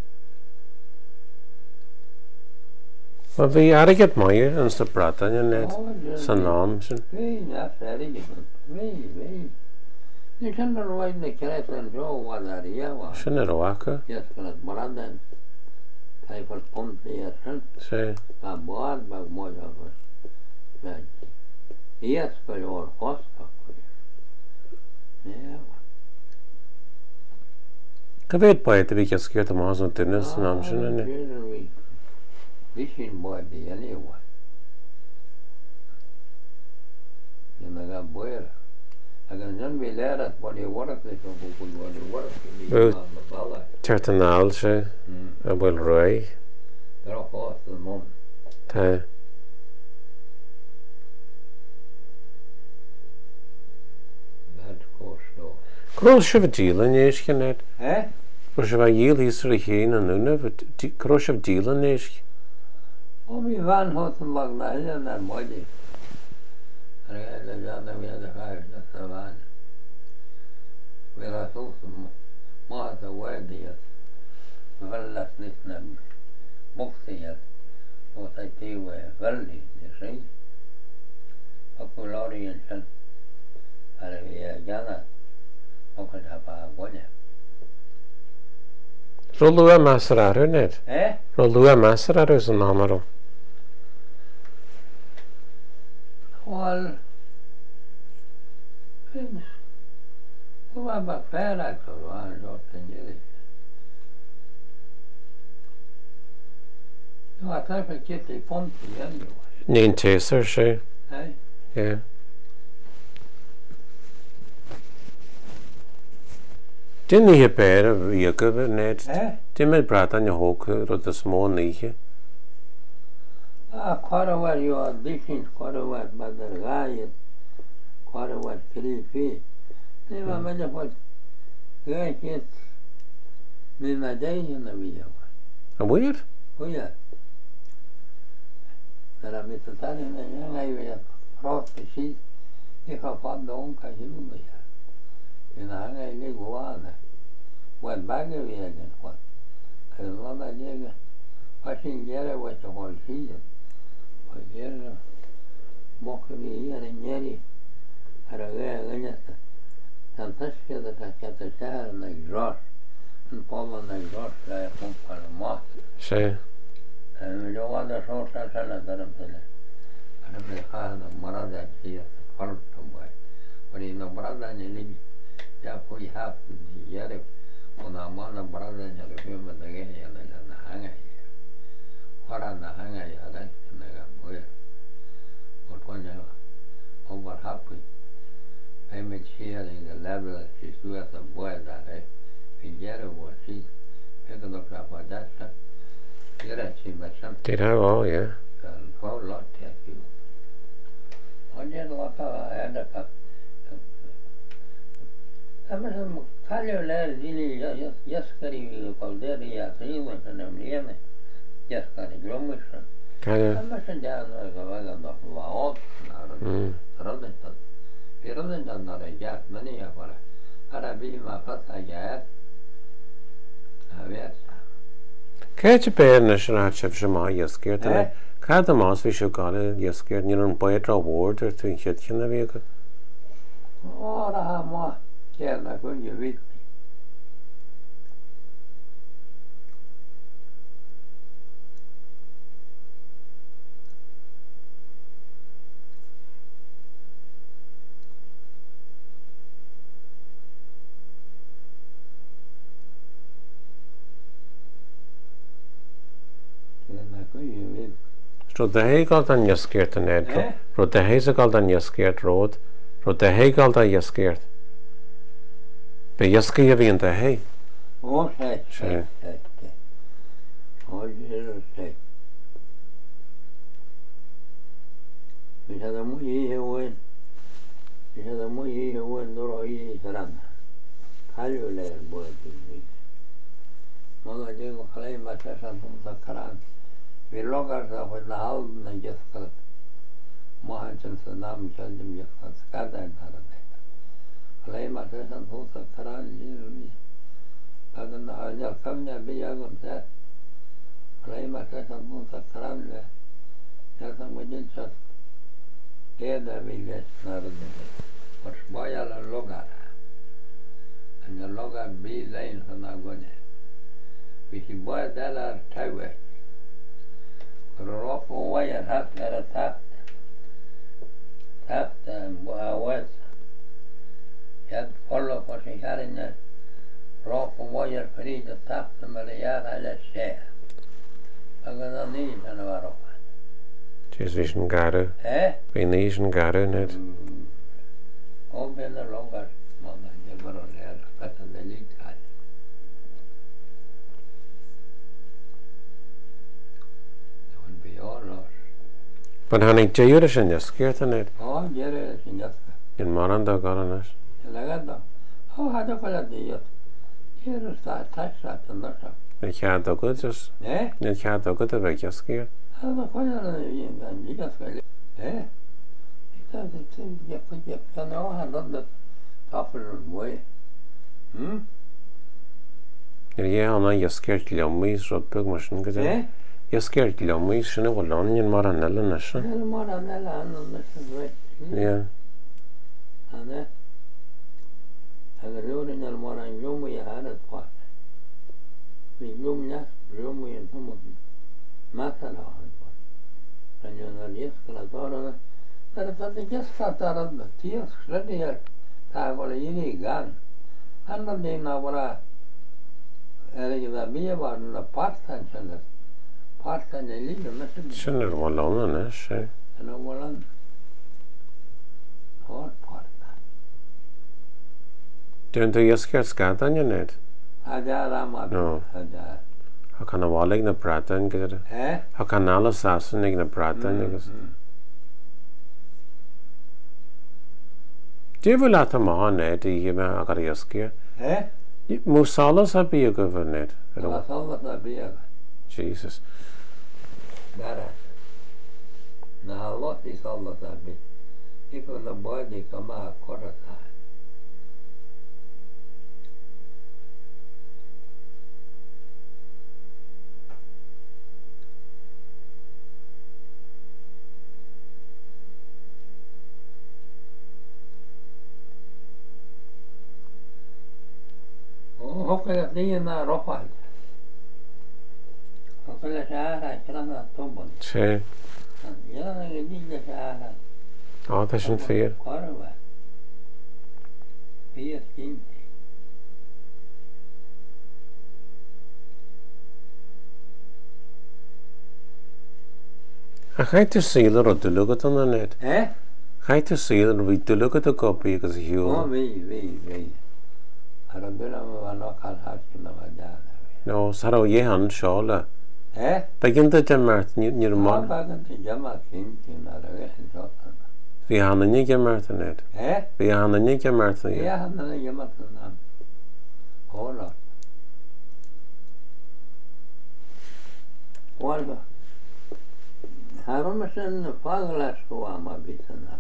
Mae fi arigyd mwy yn sy'n bratan yn nid sy'n nom sy'n. Fi, nas arigyd. Fi, fi. Ni sy'n rhaid na cres yn jo wadari ya wa. Sy'n yr oaca. Yes, kalat maradan. Tayo pal pompi ya sy'n. Se. A boad bag mo ya ko. Yes, pa yor hosta ko. Ja. Cyfeid bwyd y fi gysgyd am os o'n dynnes yn am sy'n yn ni. Vishin boad di yan iwa. Yan naga boera. Agan jan vi lärat vad det var att det kom på vad det var att det Tertanal se a bhfuil roi. Dra fast en mom. Tá. Vad kosto. Cros se bh dílan éis cynnet. Eh? Cros se bh díl hís ar a chéin an una, cros se bh dílan éis. O mi van hot en lag na hyn ar moedi. Ar gael y jan am iad y ffair na sa fan. Wyr a thws yn maad a wedi at. Fyllas nis na mwgsi at. O sai tiwe fylli ni sy'n. O gwlori yn sy'n. Ar y fi a jana. O gyda pa gwynia. Rolw a masar arw nid. Eh? Rolw a masar arw sy'n namarw. Wel, things. Wel, mae fair ac o'r fan dod yn ydych. Wel, ta'n fe gyda i ponti yn yw. Nín teisar se. Eh? Yeah. Dyn ni hy ber y fiogaf y nid. Eh? Dyn mi'n bratan y hwg roedd y små neiche. A kwarawar yw a dishin, kwarawar badar gayet, kwarawar kri fi. Ni ma mena fod gayet mi ma dayhin na fiya. A wir? Huya. Nara mi tatani na yang ay fiya. Frost si. Ika fad doon ka hilu na ya. Ina hangay li guwana. Wad bagay fiya gan fad. Kaya lana niya. Fashin gyara wata hol siya. Jer mokri ar njeri ar ga ganyata fantastika da kakata shahar na grosh n polo na grosh la pun par mat Se. en yo wada sorta sala daram tele ana me khana marada kiya farm to bai pari no marada ni libi ya koi hap yare ona mana marada ni le fema da ge ya na na hanga hora na hanga ya da na ga boya or when over happy I made here in the level she's doing the boy that I fingere was she picking up that that here she met some Did I? Oh, yeah. and for lot take you on the lot of and a I'm some color really yes yes carry called there yeah three was an emblem yes carry glomus Kind of. I'm not down like a wagon of wow Mm. Rodent Rodent and not a yak many of our Arabi ma fata yak a vet Cé te béir na sin áit sibh sem má iascíir Eh? Cad am más bhí seo gáile dheascéir ní an baid rá bhór ar tú chiad cin a bhí go. Ó ra ha má céar na gon je vit. Ro de hé gáil an dheascéirt an éad. Eh? Ro de hé a gáil an dheascéirt ród. Ro de hé gáil a dheascéirt. Be dheascaí a bhíon de hé. Ó sé Sé. sé sé. Ó je sé. Vi had a muy ihe wen. Vi had a muy ihe wen doro ihe saran. Kalju le bo ti. Maga jego khlei ma sa pum sa karan. Vi logar sa ho na hal na jeskal. Mohanchen sa nam chandim jeskal skada na Khlei ma sa pum sa karan ni. Aga na anya kamnya bi agam sa. Khlei ma sa pum sa karan le. Ya sa mujin sa Eda viles narde. Os voy a la logar. En la logar bi lein van agone. Vi si voy a la tawe. Ropo voy a hat la tap. Tap en boawet. Ya follow por si harina. Ropo voy a frida tap de Maria a la sea. Aga na ni na varo. Tís bhí an garú. Eh? Bhí níos an garú net. Ó ben a logar. Manda je goro leer. Pata de litáil. Don bi ólar. Ban hannig déúr an dheascéirt an éad. Ó, jere sin jaska. In mar an dá gáil an is. Lagada. Ó, hada kola de jat. Jere sta tasa ta nasa. Na chead agad just. Eh? Na chead agad a bheith dheascéirt. Hada kola de jaska. Eh? Ita de tim jepka jepka na ó hada de tapur mwy. Hm? Ir dhé anna dheascéirt leomís rodbeg mar sin go dé. Eh? Dheascéirt leomís sinna bhil an in mar an eile na sin. Jere mar an ela an an nasa dwe. Ia. Ane. Aga riorin al mar an jomu ya harat pat. Vi jom nas jomu ya tomot. Mata la han pat. Ranjon al jeskala tora. Pero tante jeskala tora tias shredi ya. Ta gola yini gan. Hanna de na wala. Ere da biya var na partan chandas. Partan ne lindo nasin. Sin ar bhil an an is sé. Ana walan. Hor partan. Dúin tú dheascéirt scad an éad. Ada rama. No. Ada. Tá can bhálaigh na bratain go dé. Eh? Tá can nála sasan ag na bratain agus. Dí bhfuil leat am an éad i dhíime agar dheascéir. Eh? Mú salas a bí a go bhar néad. La salva na biaga. Jesus. Dara. Na haloti salva na bi. Iko na body kama korata. Hokkalat niin na rohal. Hokkalat saara krana tombon. sé. Ja na gidilla saara. Á tá sin fér. Korva. Fiat kinti. A chaid tú sílar ó dulugad an an éad. Eh? Chaid tú sílar bhí dulugad a gopaí agus Oh, hiúil. vi, vi, vi. Arabila ma vanokal haki na vadana. No, sa ó dhéhan seo le. Eh? Beginnta de mert níor Ma má. bagan te jama kinti na ravehin jotan. Bhí hána níige mert an éad. Eh? Bhí hána níige mert an éad. Ja, hanna na jama tanam. Hola. Walba. Harumasen faglas kuama bitanam.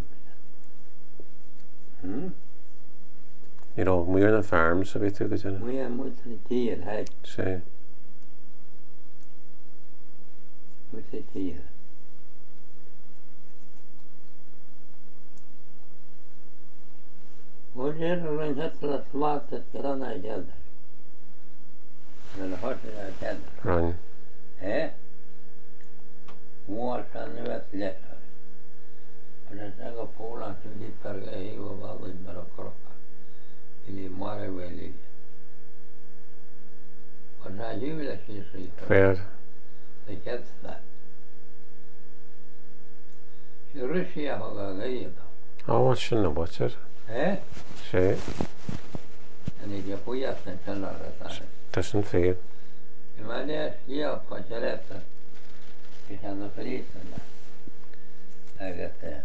Hmm? Ní ó muir na farm sa bhí tú go dhéanana. Muya mutri tiyar hai. sé. Mutri tiyar. Roger rin hetla smart at kirana yad. Men hot yad. Run. Eh? Muosan nyt lesar. Olen saka puulan syhipparga ei ole valin mero korkka. Eli marveli. On saa jyvillä siis riittää. Fair. Se kättä. Se ryssiä hokaa keijata. Oh, what's your number, sir? Eh? Say, Ja niitä pujat sen sanarataan. doesn't fair. Ja mä näen sieltä selettä. Isän on friisellä. Eikä se.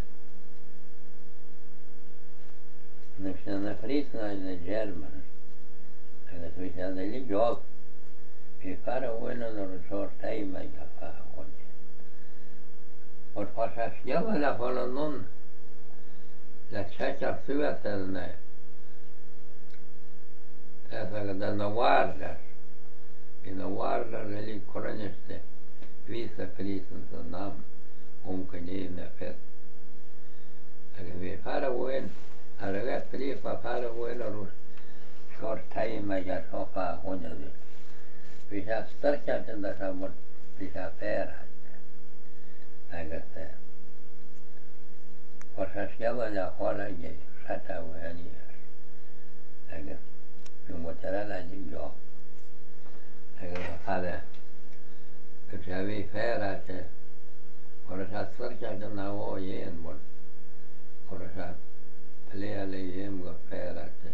Nyt se on friisnainen German. Eikä se isän oli jobb. Vi fara uenon on så teima ja fahon. Mut pasas javalla paljon non. La chacha syötelne. Tässä kun tänne vardas. Siinä vardas eli koroneste. Vissa krisen som namn. Onken inne fett. Eikä vi fara uen. Har det rätt ripa fara uen on så teima ja så fahon. Vi saa starkkaiden tässä, mutta vi saa perään. Eikä se. Osas javalla huolenkin sata vuotta. Eikä jumot eläinkin jo. Eikä se hade. Kun se vi perään se. Osas starkkaiden on igen, mutta osas peleälle igen kun perään se.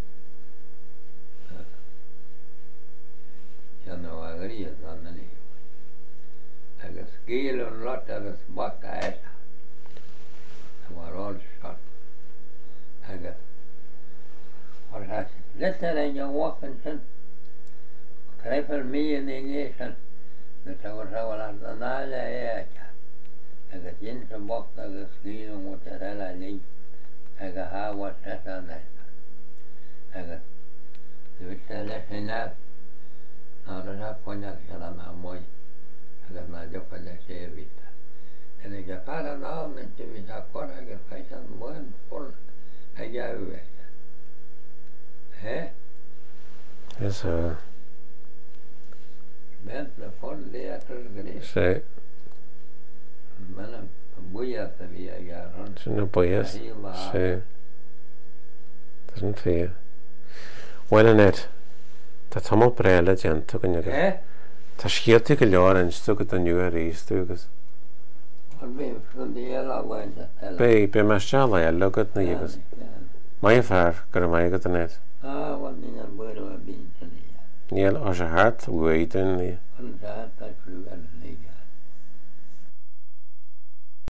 Ja ne var gris anneli. Eikä skilun lottaras bakka äsä. Se var olsat. Eikä. Osas letteren ja vuokan sen. Kreifel miin niin sen. Nyt se on saavalla näillä ääkä. Eikä jinsen bakka eikä skilun mutta älä niin. Eikä haavat säsä näitä. Eikä. Nyt se lähti näet. No, se on konjaksella moi. Eikä mä jokainen selvitä. Eli päärän aalmentti, mitä kodakin päisän muun puolella eikä yhdessä. He? Yes, sir. Mentle folli ja tölgri. Say, Mä olen bujata vielä jääron. no boys. Say, doesn't fair. Well, Annette. Tá tamil breile genta gan jaga. Eh? Tá scialti go leor an stu go an nuair rístú agus. On vi från det hela vägen. Be be me seala e lugad na agus. Mai fear gur mai go Annette. Ah, vad ni är började bli. Níl á se hart bhuaidún ní. On sa